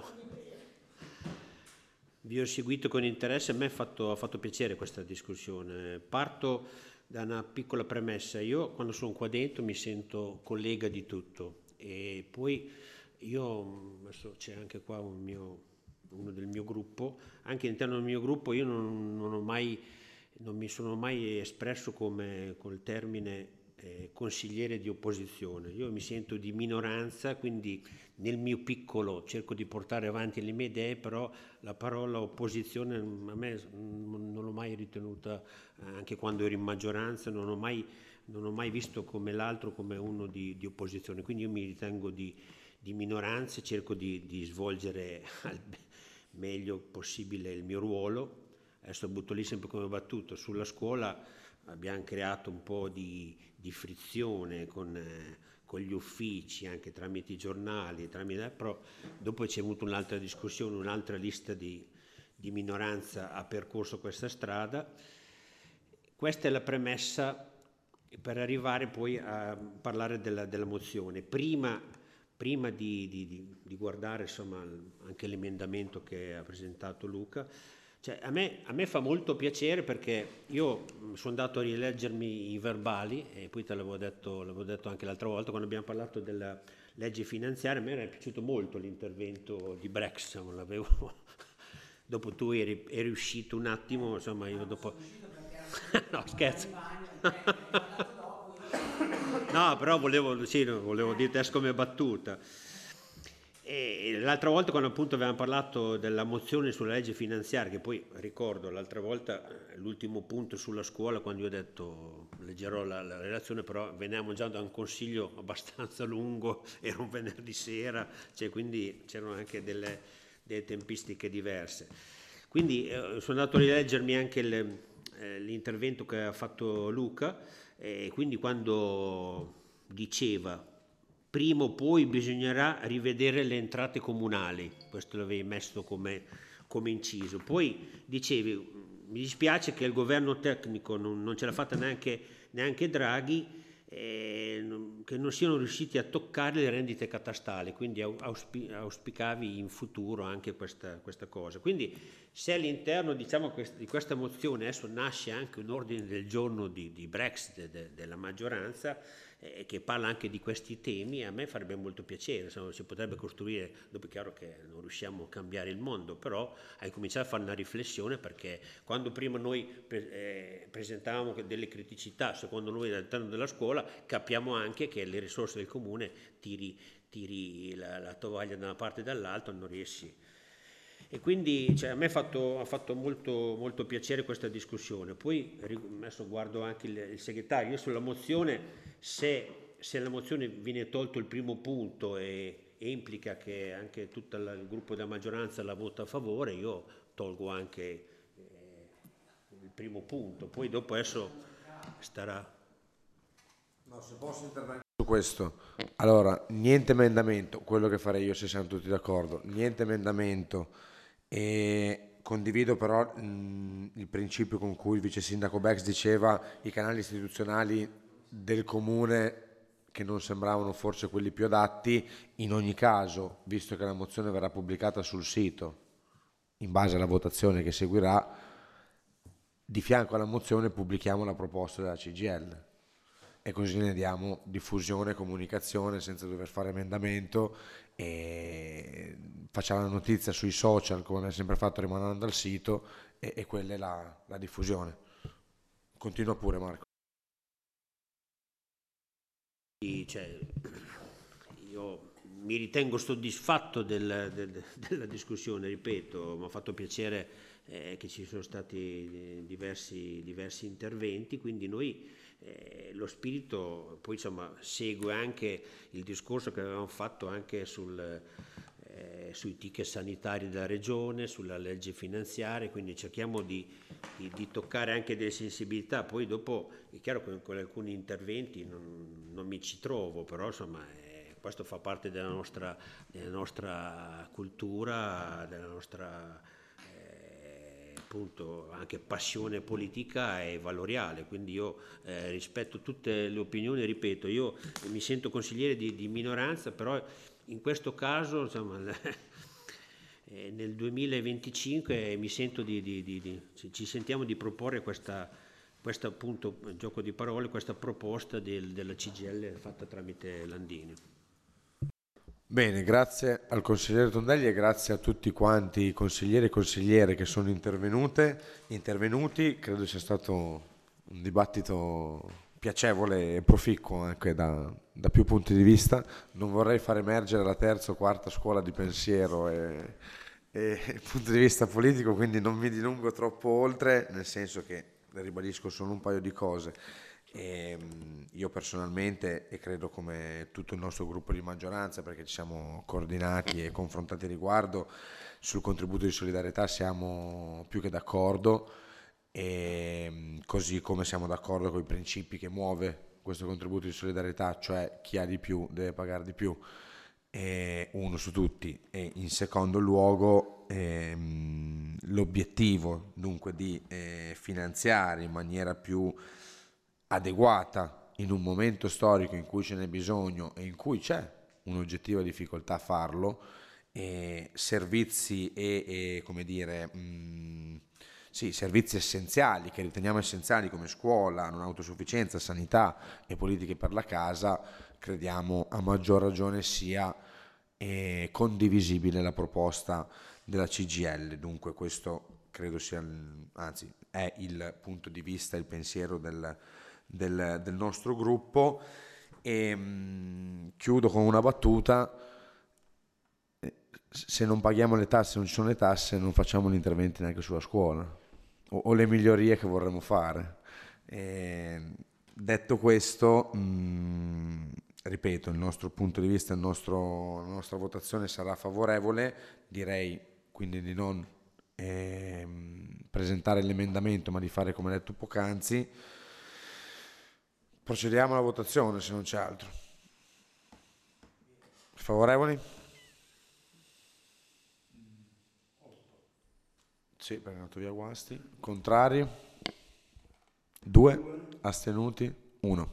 seguito con interesse. A me ha fatto piacere questa discussione. Parto da una piccola premessa. Io quando sono qua dentro mi sento collega di tutto, e poi io adesso c'è anche qua uno del mio gruppo. Anche all'interno del mio gruppo io non mi sono mai espresso col termine consigliere di opposizione. Io mi sento di minoranza, quindi nel mio piccolo cerco di portare avanti le mie idee, però la parola opposizione a me non l'ho mai ritenuta, anche quando ero in maggioranza, non ho mai visto come l'altro come uno di opposizione. Quindi io mi ritengo di minoranza e cerco di svolgere al meglio possibile il mio ruolo. Adesso butto lì sempre come battuto. Sulla scuola abbiamo creato un po' di frizione con gli uffici, anche tramite i giornali, però dopo c'è avuto un'altra discussione, un'altra lista di minoranza ha percorso questa strada. Questa è la premessa per arrivare poi a parlare della mozione. Prima di guardare insomma anche l'emendamento che ha presentato Luca, cioè, a me fa molto piacere, perché io sono andato a rileggermi i verbali, e poi te l'avevo detto anche l'altra volta quando abbiamo parlato della legge finanziaria. A me era piaciuto molto l'intervento di Brex, dopo tu eri uscito un attimo, insomma io dopo no, scherzo. No, però volevo dirti come battuta. E l'altra volta, quando appunto avevamo parlato della mozione sulla legge finanziaria, che poi ricordo l'altra volta l'ultimo punto sulla scuola, quando io ho detto leggerò la relazione, però veniamo già da un consiglio abbastanza lungo, era un venerdì sera, cioè, quindi c'erano anche delle tempistiche diverse. Quindi sono andato a rileggermi anche l'intervento che ha fatto Luca, e quindi quando diceva prima o poi bisognerà rivedere le entrate comunali, questo l'avevi messo come inciso. Poi dicevi, mi dispiace che il governo tecnico non ce l'ha fatta neanche Draghi, che non siano riusciti a toccare le rendite catastali, quindi auspicavi in futuro anche questa cosa. Quindi se all'interno di questa mozione adesso nasce anche un ordine del giorno di Brexit della maggioranza, che parla anche di questi temi, a me farebbe molto piacere. Si potrebbe costruire, dopo è chiaro che non riusciamo a cambiare il mondo, però hai cominciato a fare una riflessione, perché quando prima noi presentavamo delle criticità secondo noi all'interno della scuola, capiamo anche che le risorse del comune tiri la tovaglia da una parte e dall'altra, non riesci. E quindi a me ha fatto molto, molto piacere questa discussione. Poi adesso guardo anche il segretario. Io sulla mozione, se la mozione viene tolto il primo punto e implica che anche tutto il gruppo della maggioranza la vota a favore, io tolgo anche il primo punto. Poi dopo adesso starà. No, se posso intervenire su questo. Allora, niente emendamento, quello che farei io, se siamo tutti d'accordo, niente emendamento. E condivido però il principio con cui il vice sindaco Bex diceva i canali istituzionali del comune, che non sembravano forse quelli più adatti, in ogni caso, visto che la mozione verrà pubblicata sul sito. in base alla votazione che seguirà, di fianco alla mozione pubblichiamo la proposta della CGIL e così ne diamo diffusione e comunicazione senza dover fare emendamento, e facciamo la notizia sui social come è sempre fatto rimanendo al sito, e quella è la diffusione. Continua pure, Marco. Cioè, io mi ritengo soddisfatto della discussione, ripeto, mi ha fatto piacere che ci sono stati diversi interventi, quindi noi lo spirito poi insomma segue anche il discorso che avevamo fatto anche sui ticket sanitari della regione, sulla legge finanziaria, quindi cerchiamo di toccare anche delle sensibilità. Poi dopo è chiaro che con alcuni interventi non mi ci trovo, però insomma questo fa parte della nostra cultura, della nostra appunto anche passione politica e valoriale, quindi io rispetto tutte le opinioni, ripeto, io mi sento consigliere di minoranza, però in questo caso insomma nel 2025 mi sento ci sentiamo di proporre questa appunto gioco di parole, questa proposta della CGIL fatta tramite Landini. Bene, grazie al consigliere Tondelli e grazie a tutti quanti i consiglieri e consigliere che sono intervenuti. Credo sia stato un dibattito piacevole e proficuo anche da più punti di vista. Non vorrei far emergere la terza o quarta scuola di pensiero e punto di vista politico, quindi non mi dilungo troppo oltre, nel senso che ribadisco solo un paio di cose. Io personalmente, e credo come tutto il nostro gruppo di maggioranza, perché ci siamo coordinati e confrontati a riguardo, sul contributo di solidarietà siamo più che d'accordo, e così come siamo d'accordo con i principi che muove questo contributo di solidarietà, cioè chi ha di più deve pagare di più, uno su tutti, e in secondo luogo l'obiettivo dunque di finanziare in maniera più adeguata in un momento storico in cui ce n'è bisogno e in cui c'è un'oggettiva difficoltà a farlo, servizi come dire, sì, servizi essenziali che riteniamo essenziali come scuola, non autosufficienza, sanità e politiche per la casa, crediamo a maggior ragione sia condivisibile la proposta della CGIL. Dunque questo credo sia, anzi è il punto di vista, il pensiero del nostro gruppo. E chiudo con una battuta: se non paghiamo le tasse, non ci sono le tasse, non facciamo gli interventi neanche sulla scuola o le migliorie che vorremmo fare. Detto questo, ripeto, il nostro punto di vista, la nostra votazione sarà favorevole. Direi quindi di non presentare l'emendamento, ma di fare come detto poc'anzi. Procediamo alla votazione se non c'è altro. Favorevoli? Sì, perché è andato via Guasti. Contrari? 2. Astenuti? 1.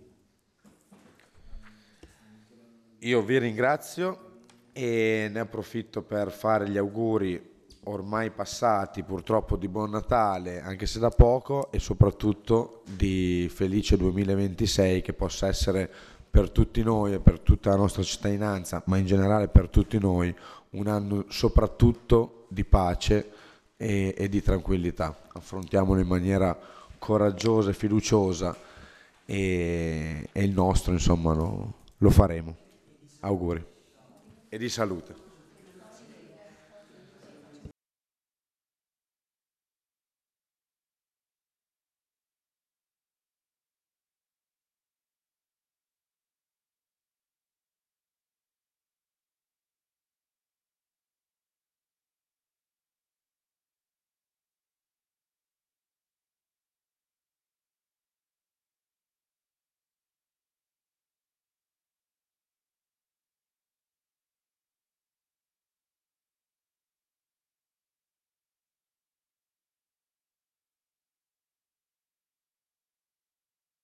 Io vi ringrazio e ne approfitto per fare gli auguri ormai passati purtroppo di buon Natale, anche se da poco, e soprattutto di felice 2026, che possa essere per tutti noi e per tutta la nostra cittadinanza, ma in generale per tutti noi, un anno soprattutto di pace e di tranquillità. Affrontiamolo in maniera coraggiosa e fiduciosa, e il nostro insomma lo faremo. Auguri e di salute.